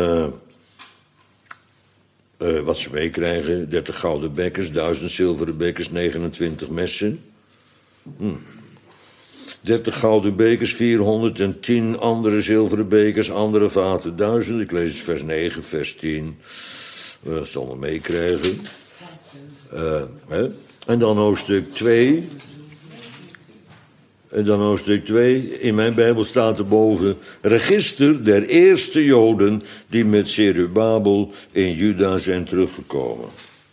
wat ze meekrijgen: 30 gouden bekkers, 1000 zilveren bekkers, 29 messen. 30 gouden bekers, 410 andere zilveren bekers, andere vaten, 1000. Ik lees vers 9, vers 10. Dat zal we meekrijgen. En dan hoofdstuk 2. En dan hoofdstuk 2, in mijn Bijbel staat erboven: register der eerste Joden die met Zerubabel in Juda zijn teruggekomen.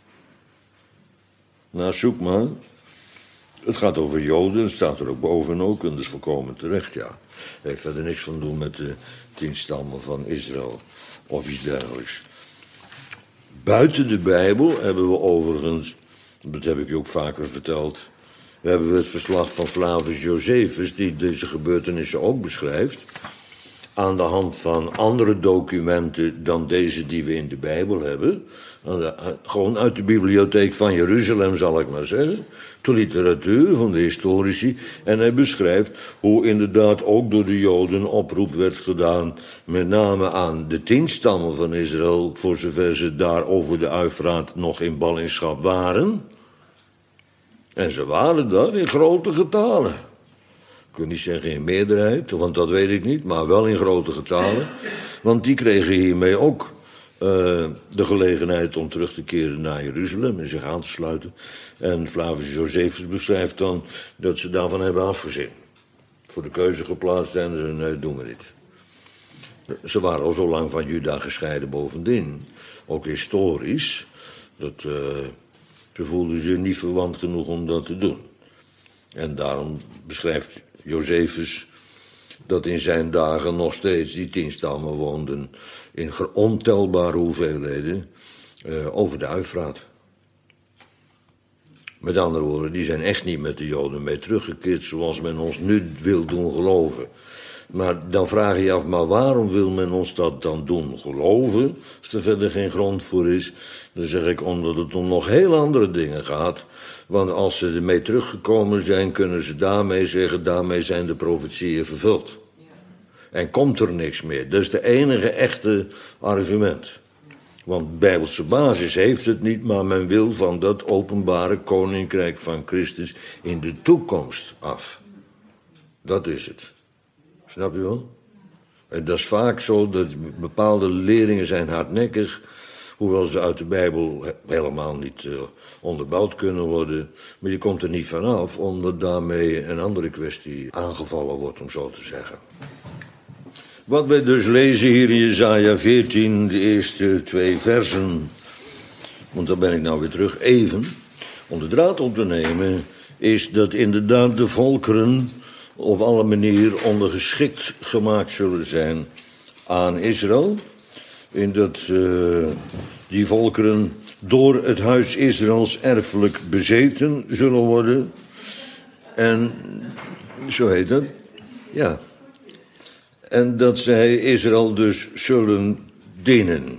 Nou, zoek maar. Het gaat over Joden, dat staat er ook boven ook, en dat is volkomen terecht, ja. Het heeft verder niks van doen met de 10 stammen van Israël of iets dergelijks. Buiten de Bijbel hebben we overigens, dat heb ik je ook vaker verteld, we hebben het verslag van Flavius Josephus, die deze gebeurtenissen ook beschrijft, aan de hand van andere documenten dan deze die we in de Bijbel hebben. Gewoon uit de bibliotheek van Jeruzalem, zal ik maar zeggen. De literatuur van de historici. En hij beschrijft hoe inderdaad ook door de Joden oproep werd gedaan, met name aan de 10 stammen van Israël, voor zover ze daar over de Uifraat nog in ballingschap waren. En ze waren daar in grote getalen. Ik wil niet zeggen in meerderheid, want dat weet ik niet, maar wel in grote getalen. Want die kregen hiermee ook de gelegenheid om terug te keren naar Jeruzalem en zich aan te sluiten. En Flavius Josephus beschrijft dan dat ze daarvan hebben afgezien. Voor de keuze geplaatst en ze nee, doen we niet. Ze waren al zo lang van Juda gescheiden bovendien, ook historisch, dat ze voelden zich niet verwant genoeg om dat te doen. En daarom beschrijft Josephus dat in zijn dagen nog steeds die 10 stammen woonden in ontelbare hoeveelheden over de Uifraat. Met andere woorden, die zijn echt niet met de Joden mee teruggekeerd zoals men ons nu wil doen geloven. Maar dan vraag je je af, maar waarom wil men ons dat dan doen geloven, als er verder geen grond voor is? Dan zeg ik, omdat het om nog heel andere dingen gaat. Want als ze ermee teruggekomen zijn, kunnen ze daarmee zeggen, daarmee zijn de profetieën vervuld. En komt er niks meer. Dat is de enige echte argument. Want bijbelse basis heeft het niet, maar men wil van dat openbare koninkrijk van Christus in de toekomst af. Dat is het. Snap je wel? En dat is vaak zo dat bepaalde leringen zijn hardnekkig, hoewel ze uit de Bijbel helemaal niet onderbouwd kunnen worden. Maar je komt er niet vanaf, omdat daarmee een andere kwestie aangevallen wordt, om zo te zeggen. Wat wij dus lezen hier in Jesaja 14, de eerste 2 versen, want daar ben ik nou weer terug, even, om de draad op te nemen, is dat inderdaad de volkeren op alle manieren ondergeschikt gemaakt zullen zijn aan Israël. In dat die volkeren door het huis Israëls erfelijk bezeten zullen worden. En zo heet dat, ja. En dat zij Israël dus zullen dienen.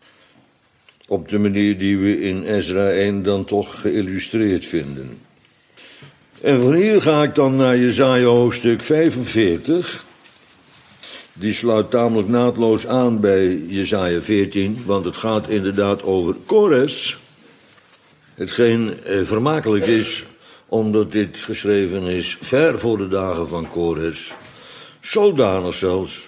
Op de manier die we in Ezra 1 dan toch geïllustreerd vinden. En van hier ga ik dan naar Jesaja hoofdstuk 45. Die sluit tamelijk naadloos aan bij Jesaja 14, want het gaat inderdaad over Kores. Hetgeen vermakelijk is, omdat dit geschreven is ver voor de dagen van Kores. Zodanig zelfs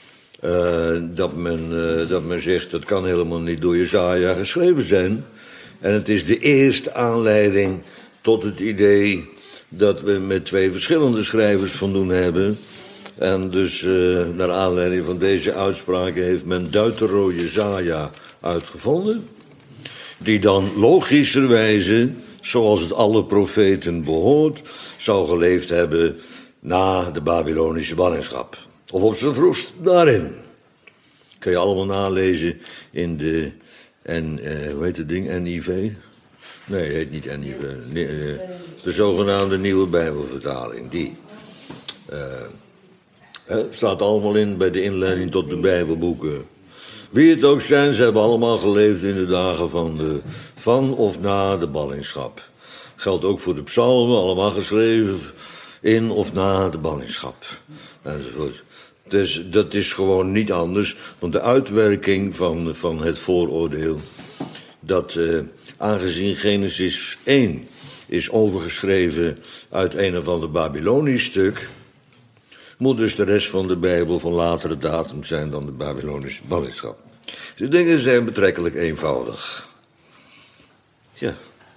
dat men zegt, dat kan helemaal niet door Jesaja geschreven zijn. En het is de eerste aanleiding tot het idee dat we met 2 verschillende schrijvers van doen hebben. En dus naar aanleiding van deze uitspraken heeft men Deutero Jesaja uitgevonden. Die dan logischerwijze, zoals het alle profeten behoort, zou geleefd hebben na de Babylonische ballingschap. Of op zijn vroegst daarin. Kun je allemaal nalezen in de, hoe heet het ding, NIV? Nee, het heet niet NIV. De zogenaamde Nieuwe Bijbelvertaling, die. Staat allemaal in bij de inleiding tot de Bijbelboeken. Wie het ook zijn, ze hebben allemaal geleefd in de dagen van of na de ballingschap. Geldt ook voor de psalmen, allemaal geschreven in of na de ballingschap. Enzovoort. Dus dat is gewoon niet anders dan de uitwerking van het vooroordeel. Dat aangezien Genesis 1 is overgeschreven uit een of ander Babylonisch stuk, moet dus de rest van de Bijbel van latere datum zijn dan de Babylonische ballingschap. De dingen zijn betrekkelijk eenvoudig. Ja.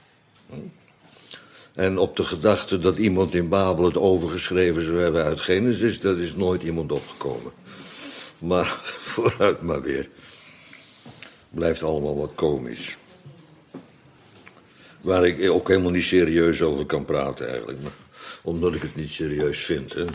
En op de gedachte dat iemand in Babel het overgeschreven zou hebben uit Genesis, dat is nooit iemand opgekomen. Maar vooruit maar weer. Blijft allemaal wat komisch. Waar ik ook helemaal niet serieus over kan praten eigenlijk. Maar omdat ik het niet serieus vind. Hè.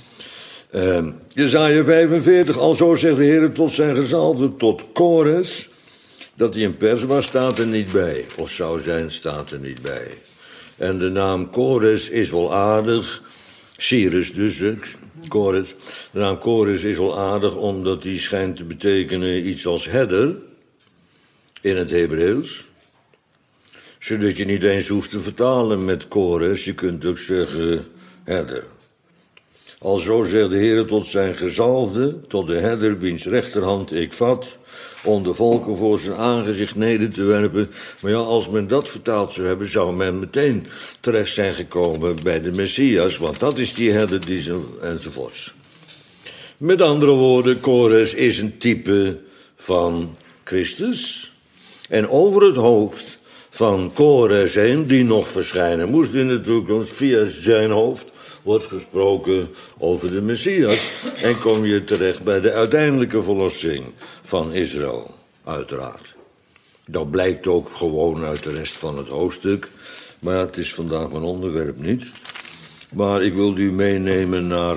Jesaja 45, alzo zegt de Heer tot zijn gezalfde, tot Kores. Dat hij een pers was, staat er niet bij. Of zou zijn, staat er niet bij. En de naam Kores is wel aardig. Cyrus dus, Kores. De naam Kores is wel aardig omdat die schijnt te betekenen iets als herder. In het Hebreeuws. Zodat je niet eens hoeft te vertalen met Kores. Je kunt ook zeggen herder. Alzo zegt de Heer tot zijn gezalfde, tot de herder wiens rechterhand ik vat, om de volken voor zijn aangezicht neder te werpen. Maar ja, als men dat vertaald zou hebben, zou men meteen terecht zijn gekomen bij de Messias, want dat is die herder die enzovoorts. Met andere woorden, Kores is een type van Christus. En over het hoofd van Kores heen, die nog verschijnen moest in de toekomst, via zijn hoofd, wordt gesproken over de Messias. En kom je terecht bij de uiteindelijke verlossing van Israël, uiteraard. Dat blijkt ook gewoon uit de rest van het hoofdstuk. Maar het is vandaag mijn onderwerp niet. Maar ik wil u meenemen naar,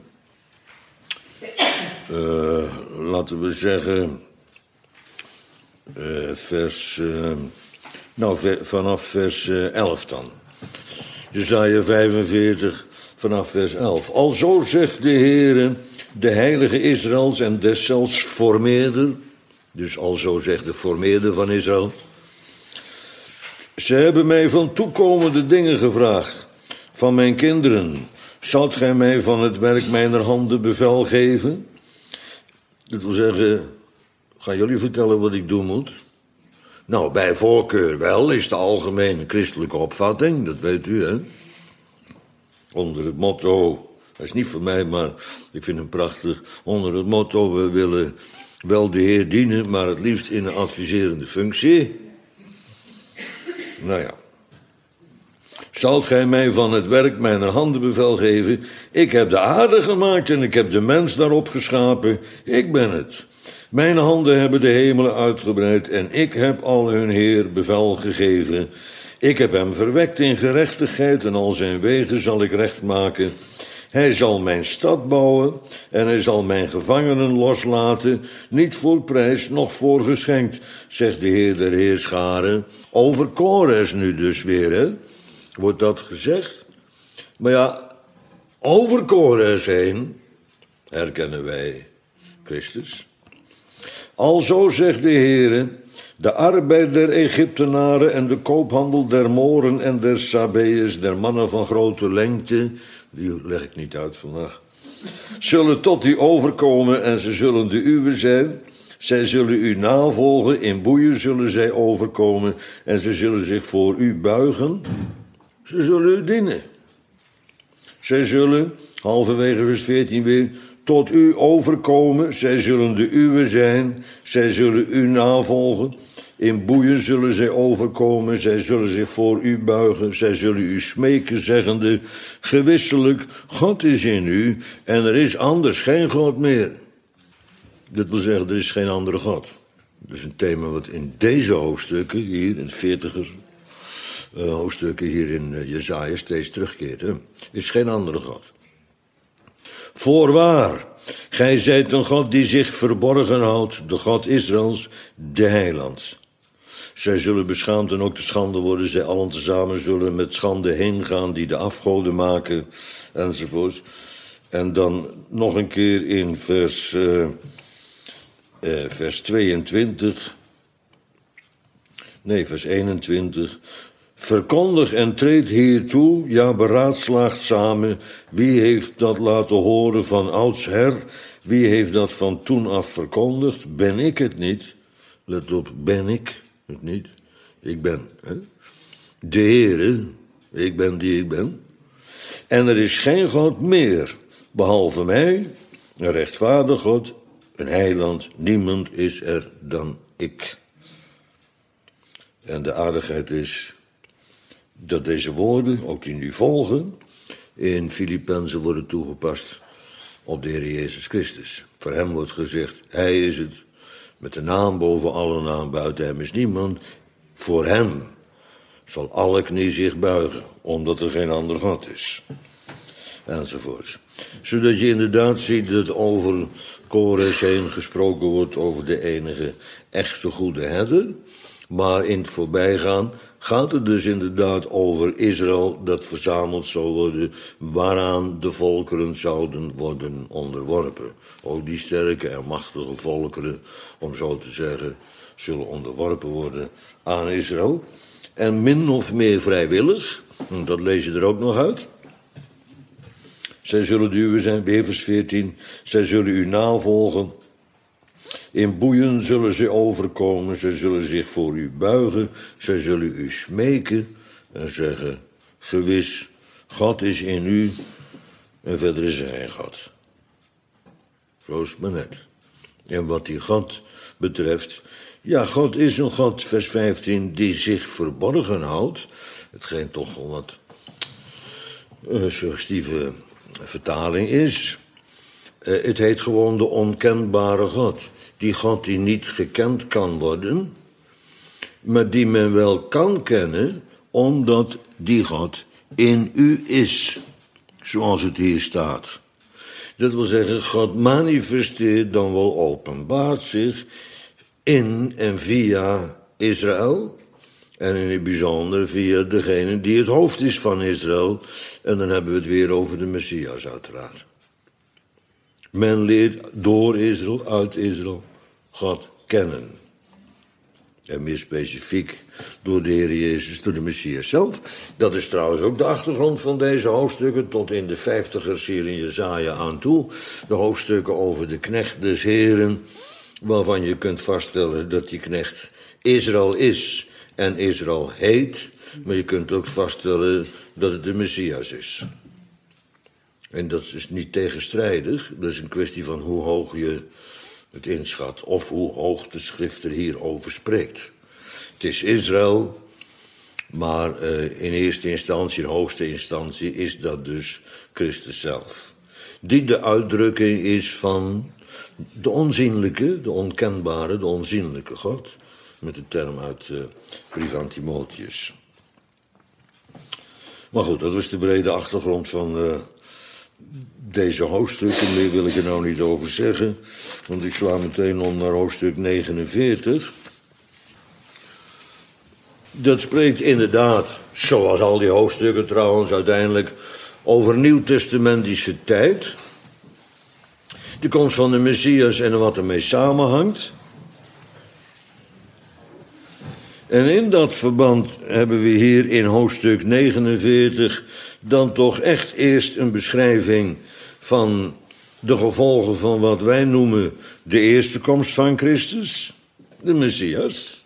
laten we zeggen, vanaf vers 11 dan. Jesaja 45, vanaf vers 11. Alzo zegt de Heere, de heilige Israëls en deszelfs formeerder. Dus alzo zegt de formeerder van Israël. Ze hebben mij van toekomende dingen gevraagd. Van mijn kinderen, zult gij mij van het werk mijner handen bevel geven? Dat wil zeggen, gaan jullie vertellen wat ik doen moet? Nou, bij voorkeur wel, is de algemene christelijke opvatting, dat weet u, hè? Onder het motto, dat is niet voor mij, maar ik vind hem prachtig. Onder het motto, we willen wel de Heer dienen, maar het liefst in een adviserende functie. Nou ja. Zult gij mij van het werk mijner handen bevel geven? Ik heb de aarde gemaakt en ik heb de mens daarop geschapen. Ik ben het. Mijn handen hebben de hemelen uitgebreid en ik heb al hun Heer bevel gegeven. Ik heb hem verwekt in gerechtigheid en al zijn wegen zal ik recht maken. Hij zal mijn stad bouwen en hij zal mijn gevangenen loslaten, niet voor prijs, noch voor geschenkt, zegt de Heer der Heerscharen. Over Kores nu dus weer, hè? Wordt dat gezegd? Maar ja, over Kores heen herkennen wij Christus. Alzo zegt de Heer, de arbeid der Egyptenaren en de koophandel der Moren en der Sabeërs, der mannen van grote lengte, die leg ik niet uit vandaag, zullen tot u overkomen en ze zullen de uwe zijn. Zij zullen u navolgen, in boeien zullen zij overkomen en ze zullen zich voor u buigen. Ze zullen u dienen. Zij zullen, halverwege vers 14 weer, tot u overkomen. Zij zullen de uwe zijn. Zij zullen u navolgen. In boeien zullen zij overkomen. Zij zullen zich voor u buigen. Zij zullen u smeken, zeggende, gewisselijk, God is in u en er is anders geen God meer. Dat wil zeggen, er is geen andere God. Dat is een thema wat in deze hoofdstukken, hier in de 40 hoofdstukken hier in Jesaja steeds terugkeert. Hè? Er is geen andere God. Voorwaar, gij zijt een God die zich verborgen houdt, de God Israëls, de heiland. Zij zullen beschaamd en ook te schande worden, zij allen tezamen zullen met schande heen gaan die de afgoden maken, enzovoort. En dan nog een keer in vers 22, nee, vers 21... Verkondig en treed hiertoe, ja, beraadslaagt samen. Wie heeft dat laten horen van oudsher? Wie heeft dat van toen af verkondigd? Ben ik het niet? Let op, ben ik het niet? Ik ben, hè? De Heere, ik ben die ik ben. En er is geen God meer, behalve mij, een rechtvaardig God, een heiland. Niemand is er dan ik. En de aardigheid is dat deze woorden, ook die nu volgen, in Filippenzen worden toegepast op de Heer Jezus Christus. Voor hem wordt gezegd, hij is het, met de naam boven alle naam, buiten hem is niemand. Voor hem zal alle knie zich buigen, omdat er geen ander God is. Enzovoort. Zodat je inderdaad ziet dat over Kores heen gesproken wordt over de enige echte goede herder. Maar in het voorbijgaan gaat het dus inderdaad over Israël dat verzameld zou worden, waaraan de volkeren zouden worden onderworpen. Ook die sterke en machtige volkeren, om zo te zeggen, zullen onderworpen worden aan Israël. En min of meer vrijwillig, dat lees je er ook nog uit. Zij zullen de uwe zijn, weer vers 14, zij zullen u navolgen. In boeien zullen ze overkomen, zij zullen zich voor u buigen, zij zullen u smeken en zeggen, gewis, God is in u en verder is er geen God. Zo is het maar net. En wat die God betreft, ja, God is een God, vers 15, die zich verborgen houdt. Hetgeen toch wel wat suggestieve vertaling is. Het heet gewoon de onkenbare God. Die God die niet gekend kan worden, maar die men wel kan kennen, omdat die God in u is, zoals het hier staat. Dat wil zeggen, God manifesteert dan wel openbaart zich in en via Israël, en in het bijzonder via degene die het hoofd is van Israël, en dan hebben we het weer over de Messias uiteraard. Men leert door Israël, uit Israël, God kennen. En meer specifiek door de Heer Jezus, door de Messias zelf. Dat is trouwens ook de achtergrond van deze hoofdstukken, tot in de 50ers hier in Jesaja aan toe. De hoofdstukken over de knecht des Heren, waarvan je kunt vaststellen dat die knecht Israël is en Israël heet. Maar je kunt ook vaststellen dat het de Messias is. En dat is niet tegenstrijdig, dat is een kwestie van hoe hoog je het inschat, of hoe hoog de schrift er hierover spreekt. Het is Israël, maar in eerste instantie, in hoogste instantie, is dat dus Christus zelf. Die de uitdrukking is van de onzienlijke, de onkenbare, de onzienlijke God. Met de term uit de brief aan Timotheus. Maar goed, dat was de brede achtergrond van deze hoofdstukken. Meer wil ik er nou niet over zeggen, want ik sla meteen om naar hoofdstuk 49. Dat spreekt inderdaad, zoals al die hoofdstukken trouwens uiteindelijk, over nieuwtestamentische tijd. De komst van de Messias en wat ermee samenhangt. En in dat verband hebben we hier in hoofdstuk 49 dan toch echt eerst een beschrijving van de gevolgen van wat wij noemen de eerste komst van Christus, de Messias.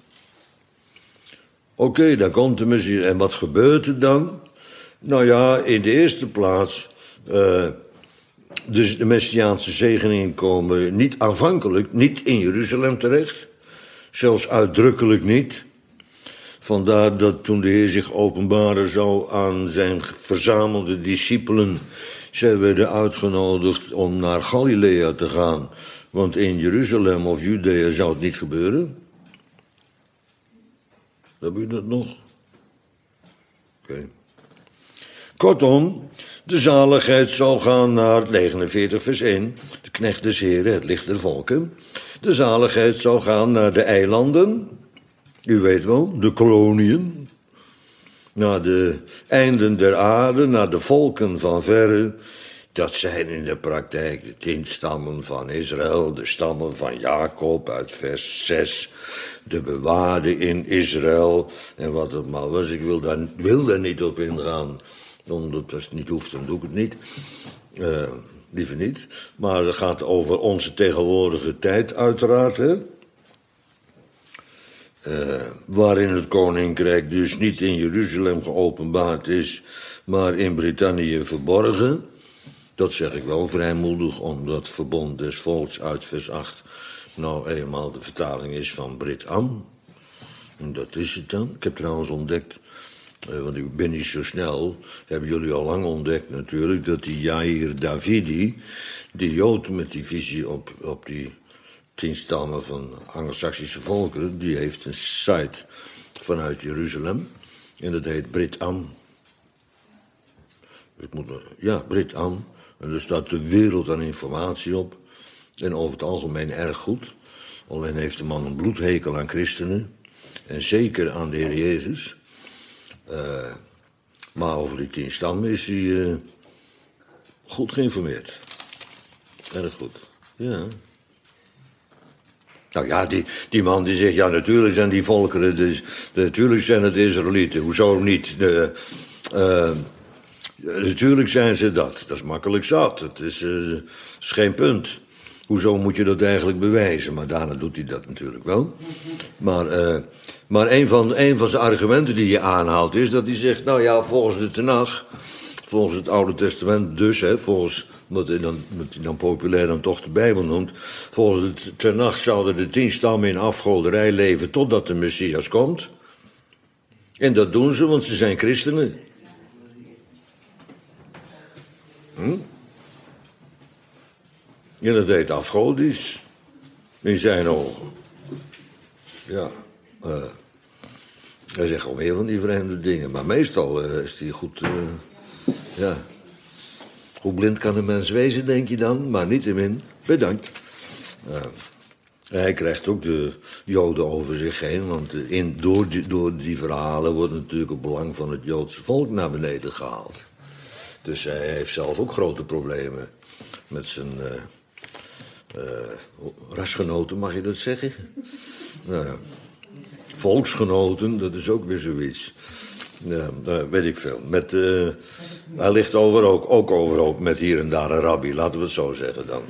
Oké, dan komt de Messias. En wat gebeurt er dan? Nou ja, in de eerste plaats, dus de Messiaanse zegeningen komen niet aanvankelijk, niet in Jeruzalem terecht. Zelfs uitdrukkelijk niet. Vandaar dat toen de Heer zich openbaren zou aan zijn verzamelde discipelen, zij werden uitgenodigd om naar Galilea te gaan. Want in Jeruzalem of Judea zou het niet gebeuren. Heb je dat nog? Oké. Kortom, de zaligheid zal gaan naar 49 vers 1. De knecht des Heren, het licht der volken. De zaligheid zal gaan naar de eilanden. U weet wel, de koloniën. Naar de einden der aarde, naar de volken van verre. Dat zijn in de praktijk de 10 stammen van Israël, de stammen van Jacob uit vers 6. De bewaarde in Israël en wat het maar was. Ik wil daar niet op ingaan, omdat dat niet hoeft, dan doe ik het niet. Liever niet. Maar het gaat over onze tegenwoordige tijd uiteraard, hè. Waarin het koninkrijk dus niet in Jeruzalem geopenbaard is, maar in Brittannië verborgen. Dat zeg ik wel vrijmoedig, omdat verbond des volks uit vers 8 nou eenmaal de vertaling is van Brit-Am. En dat is het dan. Ik heb trouwens ontdekt, want ik ben niet zo snel, hebben jullie al lang ontdekt natuurlijk, dat die Jair Davidi, die Jood met die visie op die 10 stammen van Anglo-Saxische volkeren, die heeft een site vanuit Jeruzalem. En dat heet Brit-Am. Ja, Brit-Am. En er staat de wereld aan informatie op. En over het algemeen erg goed. Alleen heeft de man een bloedhekel aan christenen. En zeker aan de Heer Jezus. Maar over die 10 stammen is hij goed geïnformeerd. Erg goed. Ja. Nou ja, die man die zegt, ja, natuurlijk zijn die volkeren, dus, natuurlijk zijn het Israëlieten. Hoezo niet? Natuurlijk zijn ze dat. Dat is makkelijk zat. Het is geen punt. Hoezo moet je dat eigenlijk bewijzen? Maar daarna doet hij dat natuurlijk wel. Maar een van zijn argumenten die je aanhaalt is dat hij zegt, nou ja, volgens de Tenach, volgens het Oude Testament dus, hè, volgens wat hij dan populair dan toch de Bijbel noemt, volgens het Tenach zouden de 10 stammen in afgoderij leven totdat de Messias komt. En dat doen ze, want ze zijn christenen. Ja, dat heet afgodisch. In zijn ogen. Ja. Hij zegt al meer van die vreemde dingen. Maar meestal is hij goed. Ja. Hoe blind kan een mens wezen, denk je dan? Maar niettemin, bedankt. Hij krijgt ook de Joden over zich heen. Want door die verhalen wordt natuurlijk het belang van het Joodse volk naar beneden gehaald. Dus hij heeft zelf ook grote problemen met zijn rasgenoten, mag je dat zeggen? volksgenoten, dat is ook weer zoiets. Ja, weet ik veel. Hij ligt ook overhoop met hier en daar een rabbi, laten we het zo zeggen dan.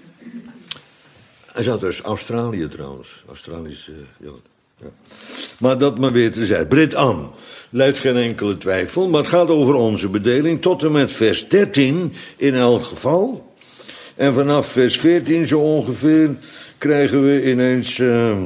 Hij zat dus Australië trouwens, Australische Jood. Ja. Maar dat maar weer te zijn. Brit Am, leidt geen enkele twijfel, maar het gaat over onze bedeling tot en met vers 13 in elk geval. En vanaf vers 14 zo ongeveer krijgen we ineens,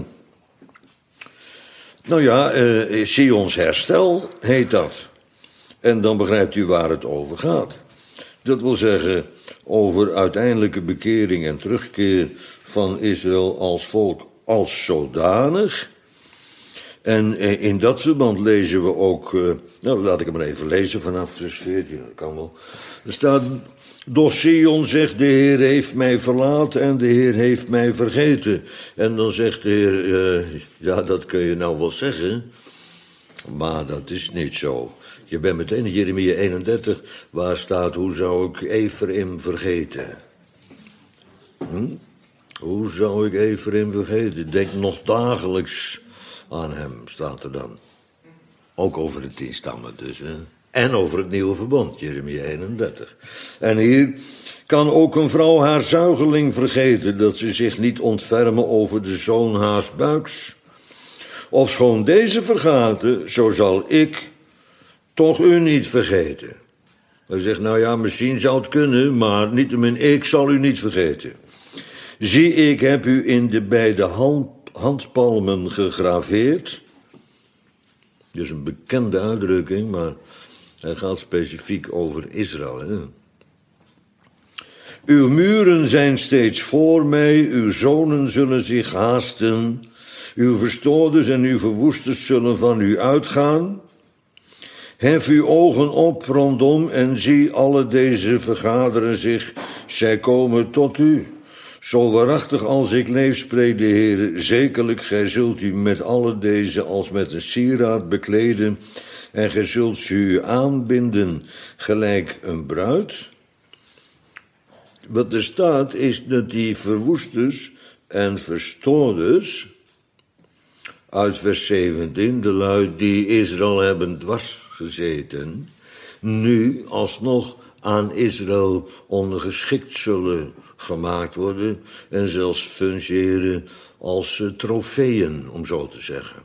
Sions herstel heet dat. En dan begrijpt u waar het over gaat. Dat wil zeggen over uiteindelijke bekering en terugkeer van Israël als volk als zodanig. En in dat verband lezen we ook, laat ik hem maar even lezen vanaf vers 14, dat kan wel. Er staat, doch Sion zegt, de Heer heeft mij verlaten en de Heer heeft mij vergeten. En dan zegt de Heer, dat kun je nou wel zeggen, maar dat is niet zo. Je bent meteen in Jeremia 31, waar staat, hoe zou ik Ephraim vergeten? Hoe zou ik Ephraim vergeten? Denk nog dagelijks aan hem, staat er dan. Ook over de 10 stammen dus. Hè? En over het nieuwe verbond, Jeremia 31. En hier kan ook een vrouw haar zuigeling vergeten, dat ze zich niet ontfermen over de zoon haars buiks. Ofschoon deze vergaten, zo zal ik toch u niet vergeten. Hij zegt, misschien zou het kunnen, maar niettemin ik zal u niet vergeten. Zie, ik heb u in de beide handpalmen gegraveerd. Dus een bekende uitdrukking, maar hij gaat specifiek over Israël. Hè? Uw muren zijn steeds voor mij, uw zonen zullen zich haasten. Uw verstoorders en uw verwoesters zullen van u uitgaan. Hef uw ogen op rondom en zie, alle deze vergaderen zich, zij komen tot u. Zo waarachtig als ik leef, spreekt de Heer, zekerlijk, gij zult u met alle deze als met een sieraad bekleden, en gij zult ze u aanbinden gelijk een bruid. Wat er staat is dat die verwoesters en verstoorders, uit vers 17, de lui die Israël hebben dwars gezeten, nu alsnog aan Israël ondergeschikt zullen gemaakt worden en zelfs fungeren als trofeeën, om zo te zeggen.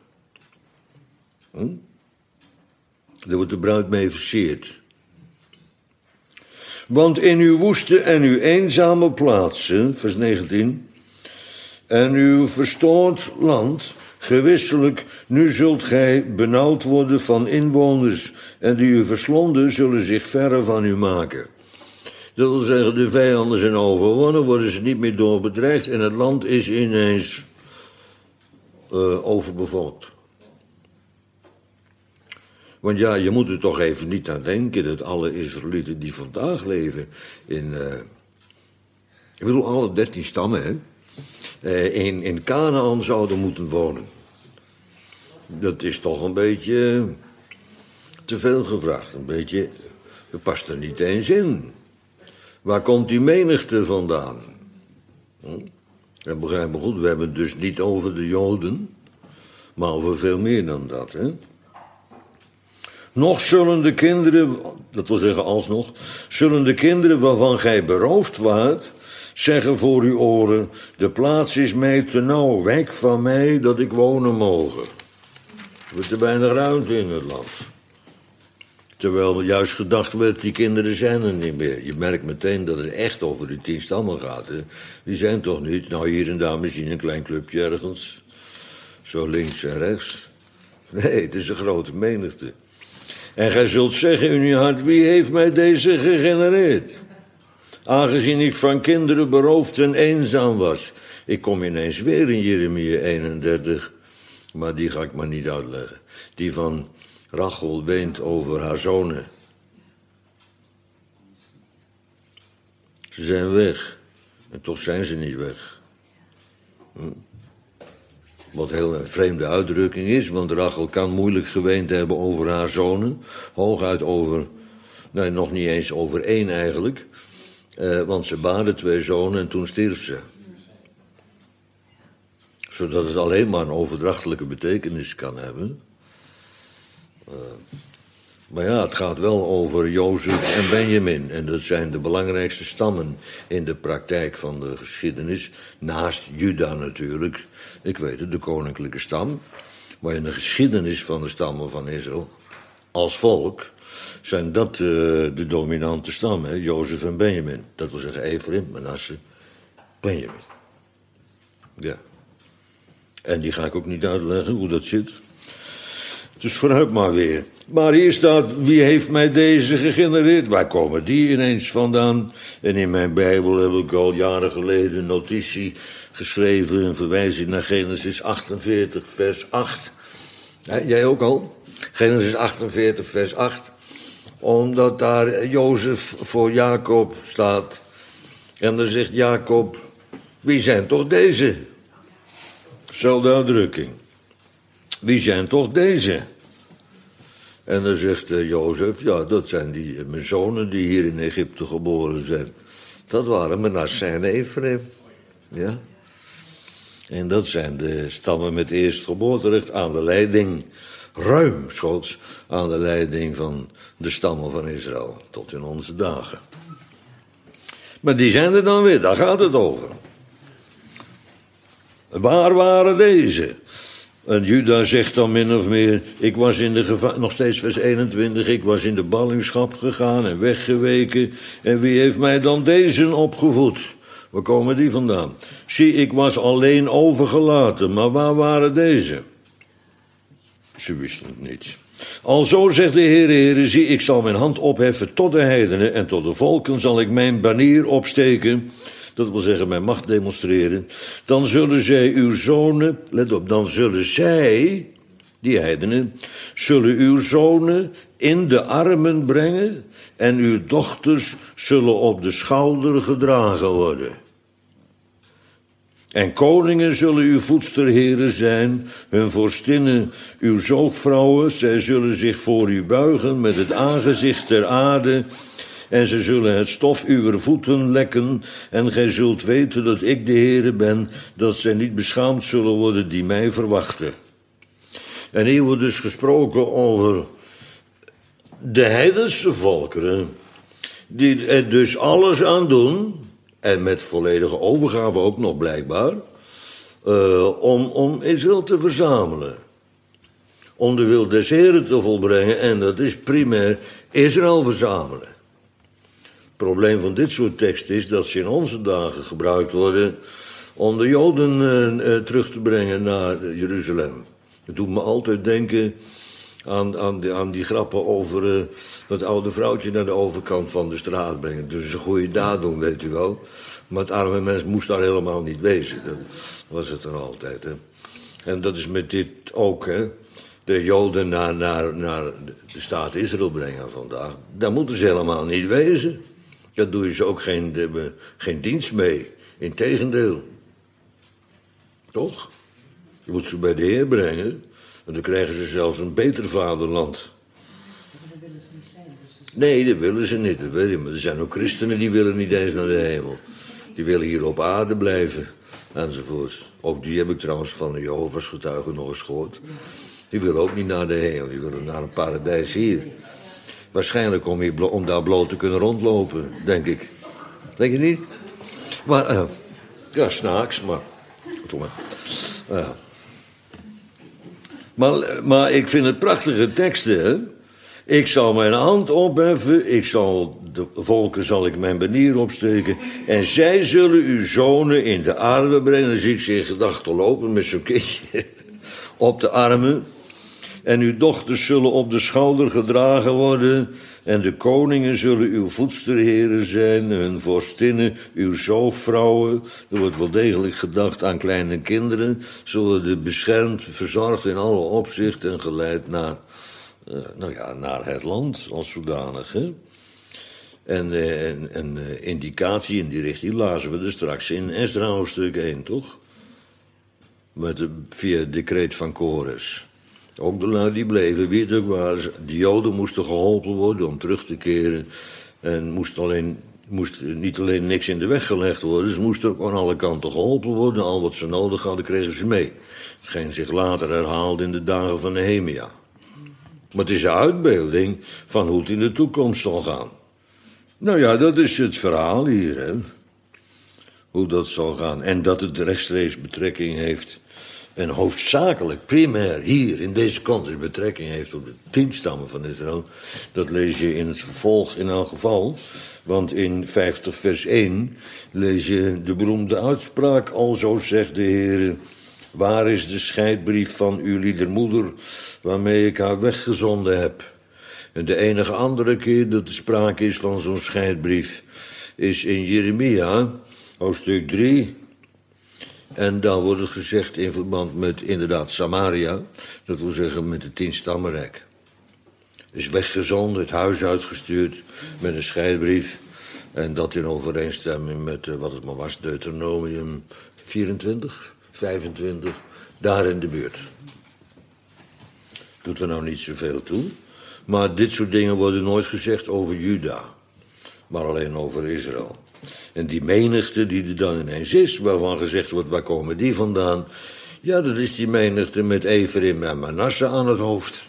Daar wordt de bruid mee versierd. Want in uw woeste en uw eenzame plaatsen, vers 19, en uw verstoord land, gewisselijk, nu zult gij benauwd worden van inwoners, en die u verslonden zullen zich verre van u maken. Dat wil zeggen, de vijanden zijn overwonnen, worden ze niet meer door bedreigd en het land is ineens overbevolkt. Want je moet er toch even niet aan denken dat alle Israëlieten die vandaag leven alle 13 stammen, in Kanaan zouden moeten wonen. Dat is toch een beetje te veel gevraagd, dat past er niet eens in. Waar komt die menigte vandaan? En begrijp me goed, we hebben het dus niet over de Joden, maar over veel meer dan dat. Hè? Nog zullen de kinderen, dat wil zeggen alsnog, zullen de kinderen waarvan gij beroofd waart, zeggen voor uw oren, de plaats is mij te nauw, wijk van mij dat ik wonen mogen. Er wordt er bijna ruimte in het land. Terwijl juist gedacht werd, die kinderen zijn er niet meer. Je merkt meteen dat het echt over de 10 stammen gaat. Hè? Die zijn toch niet, hier en daar misschien een klein clubje ergens. Zo links en rechts. Nee, het is een grote menigte. En gij zult zeggen in uw hart, wie heeft mij deze gegenereerd? Aangezien ik van kinderen beroofd en eenzaam was. Ik kom ineens weer in Jeremia 31, maar die ga ik maar niet uitleggen. Die van Rachel weent over haar zonen. Ze zijn weg. En toch zijn ze niet weg. Wat heel een vreemde uitdrukking is, want Rachel kan moeilijk geweend hebben over haar zonen. Hooguit over, nog niet eens over 1 eigenlijk. Want ze baarde 2 zonen en toen stierf ze. zodat het alleen maar een overdrachtelijke betekenis kan hebben. Maar ja, het gaat wel over Jozef en Benjamin. En dat zijn de belangrijkste stammen in de praktijk van de geschiedenis. Naast Juda natuurlijk, ik weet het, de koninklijke stam. Maar in de geschiedenis van de stammen van Israël, als volk, zijn dat de dominante stammen, Jozef en Benjamin. Dat wil zeggen Efraïm, Manasse, Benjamin. Ja. En die ga ik ook niet uitleggen hoe dat zit. Dus vooruit maar weer. Maar hier staat, wie heeft mij deze gegenereerd? Waar komen die ineens vandaan? En in mijn Bijbel heb ik al jaren geleden een notitie geschreven, een verwijzing naar Genesis 48, vers 8. Ja, jij ook al? Genesis 48, vers 8. Omdat daar Jozef voor Jacob staat. En dan zegt Jacob, wie zijn toch deze? Zelfde uitdrukking. Wie zijn toch deze? En dan zegt Jozef, ja, dat zijn mijn zonen die hier in Egypte geboren zijn. Dat waren Manasse en Efraïm. Ja. En dat zijn de stammen met eerstgeboorterecht aan de leiding, ruimschoots aan de leiding van de stammen van Israël, tot in onze dagen. Maar die zijn er dan weer, daar gaat het over. Waar waren deze? En Juda zegt dan min of meer, ik was in de nog steeds vers 21, ik was in de ballingschap gegaan en weggeweken. En wie heeft mij dan deze opgevoed? Waar komen die vandaan? Zie, ik was alleen overgelaten, maar waar waren deze? Ze wisten het niet. Alzo zegt de Heere, zie, ik zal mijn hand opheffen tot de heidenen en tot de volken zal ik mijn banier opsteken. Dat wil zeggen mijn macht demonstreren. Dan zullen zij uw zonen, let op, dan zullen zij, die heidenen, zullen uw zonen in de armen brengen en uw dochters zullen op de schouder gedragen worden. En koningen zullen uw voedsterheren zijn, hun vorstinnen uw zoogvrouwen, zij zullen zich voor u buigen met het aangezicht ter aarde, en ze zullen het stof uw voeten lekken, en gij zult weten dat ik de Heere ben, dat zij niet beschaamd zullen worden die mij verwachten. En hier wordt dus gesproken over de heidense volkeren, die er dus alles aan doen, en met volledige overgave ook nog blijkbaar, om Israël te verzamelen. Om de wil des Heren te volbrengen, en dat is primair Israël verzamelen. Het probleem van dit soort teksten is dat ze in onze dagen gebruikt worden om de Joden terug te brengen naar Jeruzalem. Het doet me altijd denken aan die grappen over dat oude vrouwtje naar de overkant van de straat brengen. Dus een goede daad doen, weet u wel. Maar het arme mens moest daar helemaal niet wezen. Dat was het er altijd. Hè. En dat is met dit ook, hè. De Joden naar de staat Israël brengen vandaag. Daar moeten ze helemaal niet wezen. Daar doe je ze ook geen dienst mee. Integendeel. Toch? Je moet ze bij de Heer brengen. En dan krijgen ze zelfs een beter vaderland. Dat willen ze niet zijn. Dus Nee, dat willen ze niet. Dat weet ik. Maar er zijn ook christenen die willen niet eens naar de hemel. Die willen hier op aarde blijven. Enzovoort. Ook die heb ik trouwens van de Jehovah's getuigen nog eens gehoord. Die willen ook niet naar de hemel. Die willen naar een paradijs hier. Waarschijnlijk om daar bloot te kunnen rondlopen, denk ik. Denk je niet? Maar, ja, snaaks, maar... Doe maar. Maar ik vind het prachtige teksten, hè. Ik zal mijn hand opheffen, de volken zal ik mijn banier opsteken, en zij zullen uw zonen in de armen brengen. Dan zie ik ze in gedachten lopen met zo'n kindje op de armen. En uw dochters zullen op de schouder gedragen worden, en de koningen zullen uw voedsterheren zijn, hun vorstinnen, uw zoogvrouwen. Er wordt wel degelijk gedacht aan kleine kinderen. Ze worden beschermd, verzorgd in alle opzichten en geleid naar het land als zodanig. Hè? En indicatie in die richting lazen we er straks in Esdra hoofdstuk 1, toch? Via het decreet van Kores. Ook de lui die bleven, wie het ook was. De Joden moesten geholpen worden om terug te keren. En moesten alleen moest niet alleen niks in de weg gelegd worden, ze moesten ook aan alle kanten geholpen worden. Al wat ze nodig hadden, kregen ze mee. Hetgeen zich later herhaalde in de dagen van Nehemia. Maar het is een uitbeelding van hoe het in de toekomst zal gaan. Nou ja, dat is het verhaal hier, hè. Hoe dat zal gaan. En dat het rechtstreeks betrekking heeft, en hoofdzakelijk, primair, hier in deze context betrekking heeft op de 10 stammen van Israël. Dat lees je in het vervolg in elk geval. Want in 50 vers 1 lees je de beroemde uitspraak: alzo zegt de Heer, waar is de scheidbrief van uw liedermoeder, waarmee ik haar weggezonden heb? En de enige andere keer dat er sprake is van zo'n scheidbrief is in Jeremia, hoofdstuk 3. En dan wordt het gezegd in verband met inderdaad Samaria, dat wil zeggen met de 10 stammenrijk. Is weggezonden, het huis uitgestuurd met een scheidbrief. En dat in overeenstemming met wat het maar was, Deuteronomium 24, 25, daar in de buurt. Doet er nou niet zoveel toe. Maar dit soort dingen worden nooit gezegd over Juda, maar alleen over Israël. En die menigte die er dan ineens is, waarvan gezegd wordt, waar komen die vandaan? Ja, dat is die menigte met Ephraim en Manasse aan het hoofd.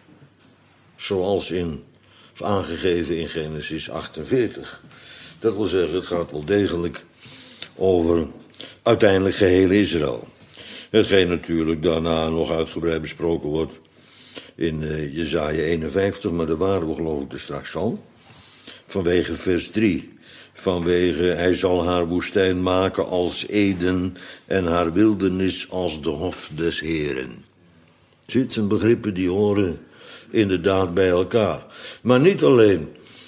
Zoals aangegeven in Genesis 48. Dat wil zeggen, het gaat wel degelijk over uiteindelijk geheel Israël. Hetgeen natuurlijk daarna nog uitgebreid besproken wordt in Jesaja 51, maar daar waren we geloof ik er straks al. Vanwege vers 3. Vanwege, hij zal haar woestijn maken als Eden en haar wildernis als de hof des Heren. Dit zijn begrippen die horen inderdaad bij elkaar. Maar niet alleen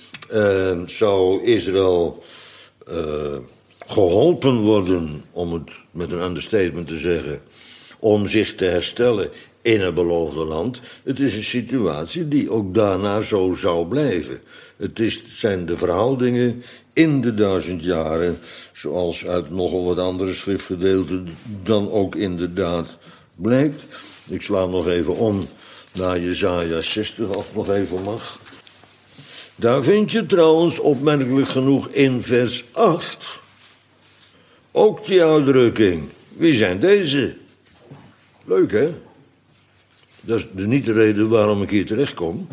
zou Israël geholpen worden, om het met een understatement te zeggen, om zich te herstellen in het beloofde land. Het is een situatie die ook daarna zo zou blijven. Het zijn de verhoudingen in de 1000 jaren, zoals uit nogal wat andere schriftgedeelten dan ook inderdaad blijkt. Ik sla nog even om naar Jesaja 60, als het nog even mag. Daar vind je trouwens opmerkelijk genoeg in vers 8 ook die uitdrukking. Wie zijn deze? Leuk, hè? Dat is niet de reden waarom ik hier terecht kom.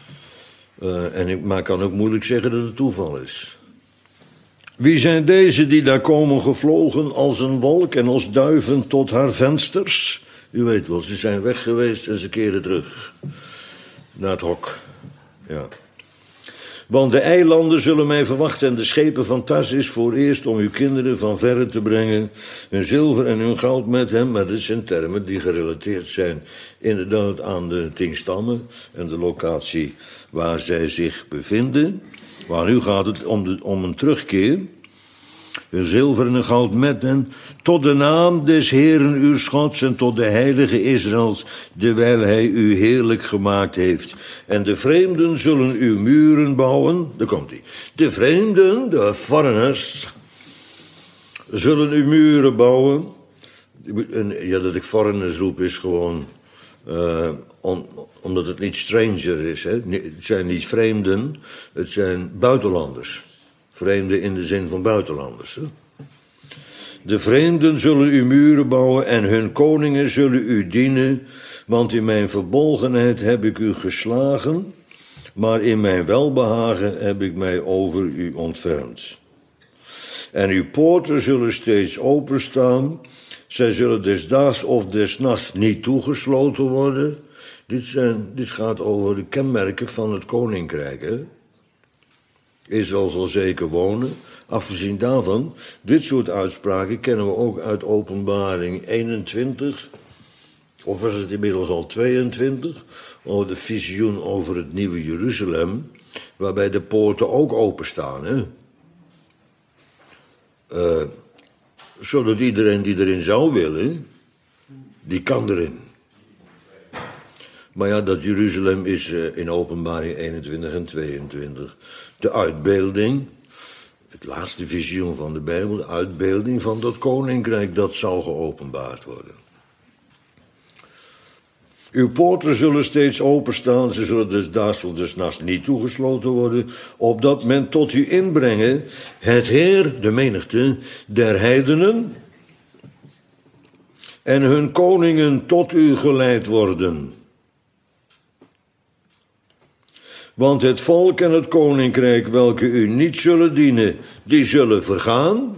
Maar ik kan ook moeilijk zeggen dat het toeval is. Wie zijn deze die daar komen gevlogen als een wolk en als duiven tot haar vensters? U weet wel, ze zijn weg geweest en ze keren terug naar het hok. Ja. Want de eilanden zullen mij verwachten en de schepen van Tarsis vooreerst om uw kinderen van verre te brengen, hun zilver en hun goud met hem. Maar dit zijn termen die gerelateerd zijn inderdaad aan de 10 stammen en de locatie waar zij zich bevinden. Maar nu gaat het om een terugkeer. Hun zilver en hun goud met hen, tot de naam des Heeren uw Gods en tot de heilige Israëls, dewijl hij u heerlijk gemaakt heeft. En de vreemden zullen uw muren bouwen. Daar komt hij. De vreemden, de foreigners, zullen uw muren bouwen. Ja, dat ik foreigners roep is gewoon omdat het niet stranger is. Hè? Het zijn niet vreemden, het zijn buitenlanders. Vreemden in de zin van buitenlanders. Hè? De vreemden zullen uw muren bouwen en hun koningen zullen u dienen, want in mijn verbolgenheid heb ik u geslagen, maar in mijn welbehagen heb ik mij over u ontfermd. En uw poorten zullen steeds openstaan, zij zullen des daags of des nachts niet toegesloten worden. Dit gaat over de kenmerken van het koninkrijk, hè? Israël zal zeker wonen. Afgezien daarvan, dit soort uitspraken kennen we ook uit Openbaring 21, of was het inmiddels al 22, over de visioen over het nieuwe Jeruzalem, waarbij de poorten ook openstaan, hè? Zodat iedereen die erin zou willen, die kan erin. Maar ja, dat Jeruzalem is in Openbaring 21 en 22 de uitbeelding, het laatste visioen van de Bijbel, de uitbeelding van dat koninkrijk dat zal geopenbaard worden. Uw poorten zullen steeds openstaan, ze zullen dus daarstel des nachts niet toegesloten worden, opdat men tot u inbrengen, het Heer, de menigte, der heidenen, en hun koningen tot u geleid worden. Want het volk en het koninkrijk welke u niet zullen dienen, die zullen vergaan.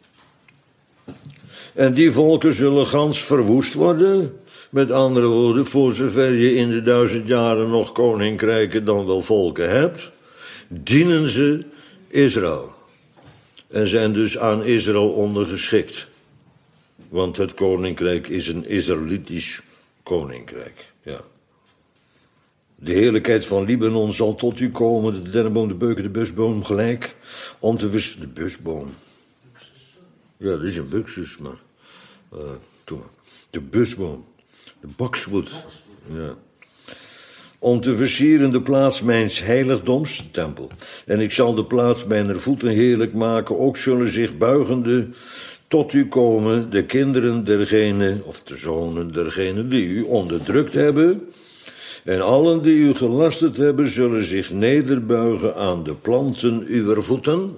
En die volken zullen gans verwoest worden. Met andere woorden, voor zover je in de 1000 jaren nog koninkrijken dan wel volken hebt, dienen ze Israël. En zijn dus aan Israël ondergeschikt. Want het koninkrijk is een Israëlitisch koninkrijk. Ja. De heerlijkheid van Libanon zal tot u komen, de dennenboom, de beuken, de busboom gelijk, om te de busboom. Ja, dat is een buxus, maar de busboom, de boxwood. Ja. Om te versieren de plaats mijns heiligdoms, de tempel. En ik zal de plaats mijner voeten heerlijk maken, ook zullen zich buigende tot u komen de kinderen dergenen, of de zonen dergenen die u onderdrukt hebben. En allen die u gelasterd hebben, zullen zich nederbuigen aan de planten uwer voeten.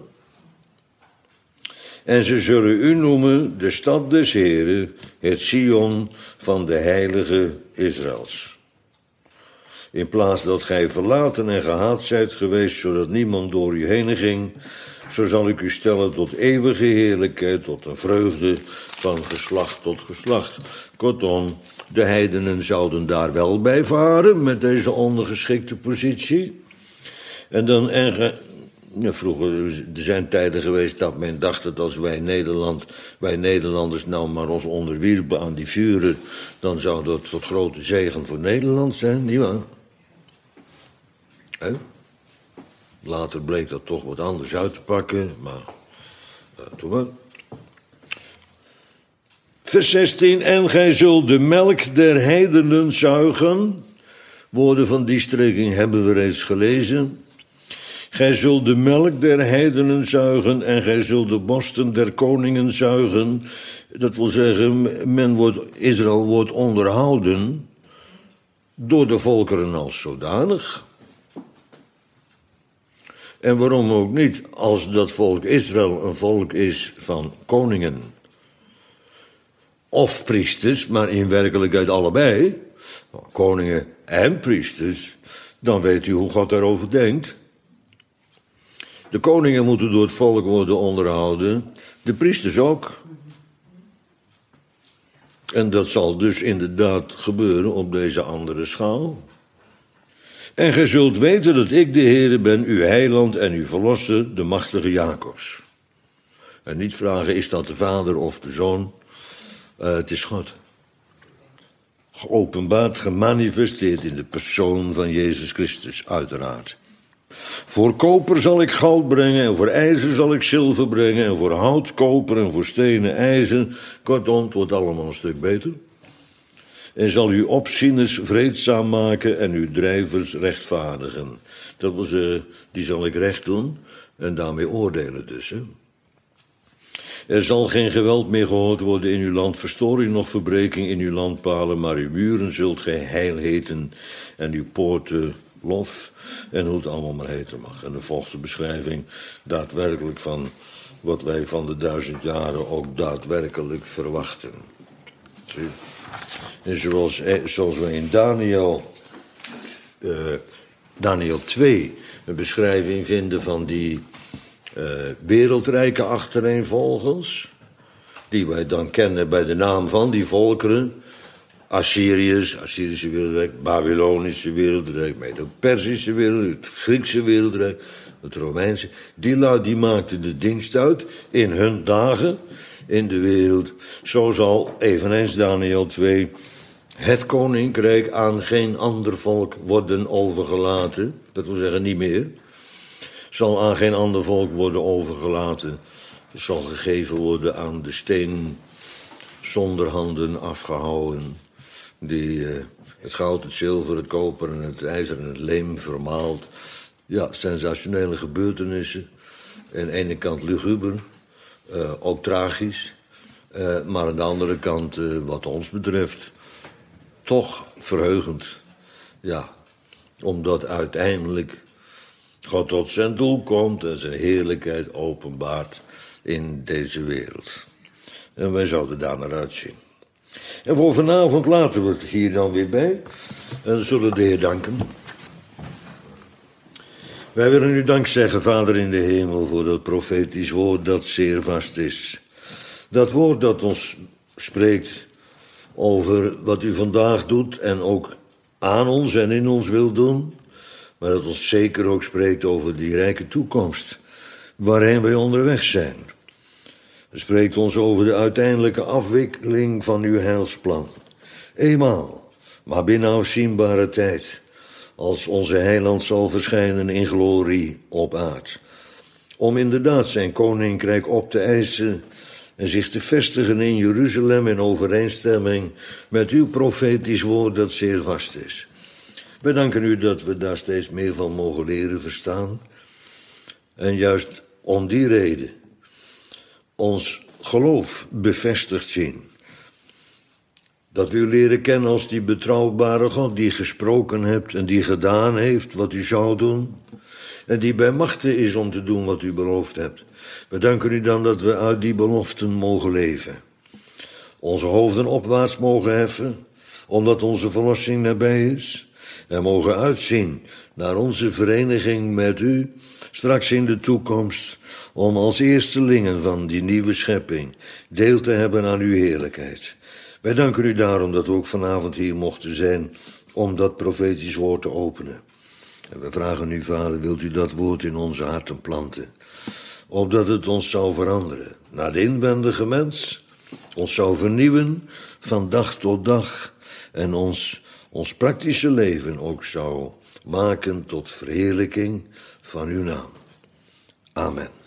En ze zullen u noemen de stad des Heren, het Sion van de heilige Israëls. In plaats dat gij verlaten en gehaat zijt geweest, zodat niemand door u heen ging, zo zal ik u stellen tot eeuwige heerlijkheid, tot een vreugde van geslacht tot geslacht. Kortom, de heidenen zouden daar wel bij varen met deze ondergeschikte positie. En dan vroeger, er zijn tijden geweest dat men dacht dat als wij Nederlanders nou maar ons onderwierpen aan die vuren, dan zou dat tot grote zegen voor Nederland zijn, nietwaar? Later bleek dat toch wat anders uit te pakken, maar toen maar. Vers 16, en gij zult de melk der heidenen zuigen. Woorden van die strekking hebben we reeds gelezen. Gij zult de melk der heidenen zuigen en gij zult de borsten der koningen zuigen. Dat wil zeggen, Israël wordt onderhouden door de volkeren als zodanig. En waarom ook niet, als dat volk Israël een volk is van koningen of priesters, maar in werkelijkheid allebei, koningen en priesters, dan weet u hoe God daarover denkt. De koningen moeten door het volk worden onderhouden, de priesters ook. En dat zal dus inderdaad gebeuren op deze andere schaal. En gij zult weten dat ik de Heere ben, uw heiland en uw verlosser, de machtige Jacobs. En niet vragen, is dat de vader of de zoon? Het is God. Geopenbaard, gemanifesteerd in de persoon van Jezus Christus, uiteraard. Voor koper zal ik goud brengen en voor ijzer zal ik zilver brengen en voor hout koper en voor stenen ijzer. Kortom, het wordt allemaal een stuk beter. En zal uw opzieners vreedzaam maken en uw drijvers rechtvaardigen. Dat wil zeggen, die zal ik recht doen en daarmee oordelen dus. Hè. Er zal geen geweld meer gehoord worden in uw land, verstoring nog verbreking in uw landpalen, maar uw muren zult gij heil heten en uw poorten lof en hoe het allemaal maar heten mag. En de volgende beschrijving daadwerkelijk van wat wij van de 1000 jaren ook daadwerkelijk verwachten. En zoals we in Daniel 2 een beschrijving vinden van die wereldrijken achtereenvolgens, die wij dan kennen bij de naam van die volkeren, Assyrische wereldrijk, Babylonische wereldrijk, Medo-Persische wereldrijk, het Griekse wereldrijk, het Romeinse, die maakten de dienst uit in hun dagen in de wereld. Zo zal eveneens Daniel 2 het koninkrijk aan geen ander volk worden overgelaten. Dat wil zeggen niet meer. Zal aan geen ander volk worden overgelaten. Het zal gegeven worden aan de steen zonder handen afgehouwen, die het goud, het zilver, het koper en het ijzer en het leem vermaalt. Ja, sensationele gebeurtenissen. Aan de ene kant luguber, ook tragisch. Maar aan de andere kant, wat ons betreft, toch verheugend. Ja, omdat uiteindelijk God tot zijn doel komt en zijn heerlijkheid openbaart in deze wereld. En wij zouden daar naar uitzien. En voor vanavond laten we het hier dan weer bij. En we zullen de Heer danken. Wij willen u dank zeggen, Vader in de hemel, voor dat profetisch woord dat zeer vast is. Dat woord dat ons spreekt over wat u vandaag doet en ook aan ons en in ons wil doen. Maar dat ons zeker ook spreekt over die rijke toekomst waarheen wij onderweg zijn. Het spreekt ons over de uiteindelijke afwikkeling van uw heilsplan. Eenmaal, maar binnen afzienbare tijd, als onze heiland zal verschijnen in glorie op aard. Om inderdaad zijn koninkrijk op te eisen en zich te vestigen in Jeruzalem in overeenstemming met uw profetisch woord dat zeer vast is. Wij danken u dat we daar steeds meer van mogen leren verstaan. En juist om die reden ons geloof bevestigd zien. Dat we u leren kennen als die betrouwbare God die gesproken hebt en die gedaan heeft wat u zou doen. En die bij machte is om te doen wat u beloofd hebt. We danken u dan dat we uit die beloften mogen leven. Onze hoofden opwaarts mogen heffen, omdat onze verlossing nabij is. En mogen uitzien naar onze vereniging met u, straks in de toekomst, om als eerstelingen van die nieuwe schepping deel te hebben aan uw heerlijkheid. Wij danken u daarom dat we ook vanavond hier mochten zijn om dat profetisch woord te openen. En we vragen u, Vader, wilt u dat woord in onze harten planten, opdat het ons zou veranderen naar de inwendige mens, ons zou vernieuwen van dag tot dag en ons praktische leven ook zou maken tot verheerlijking van uw naam. Amen.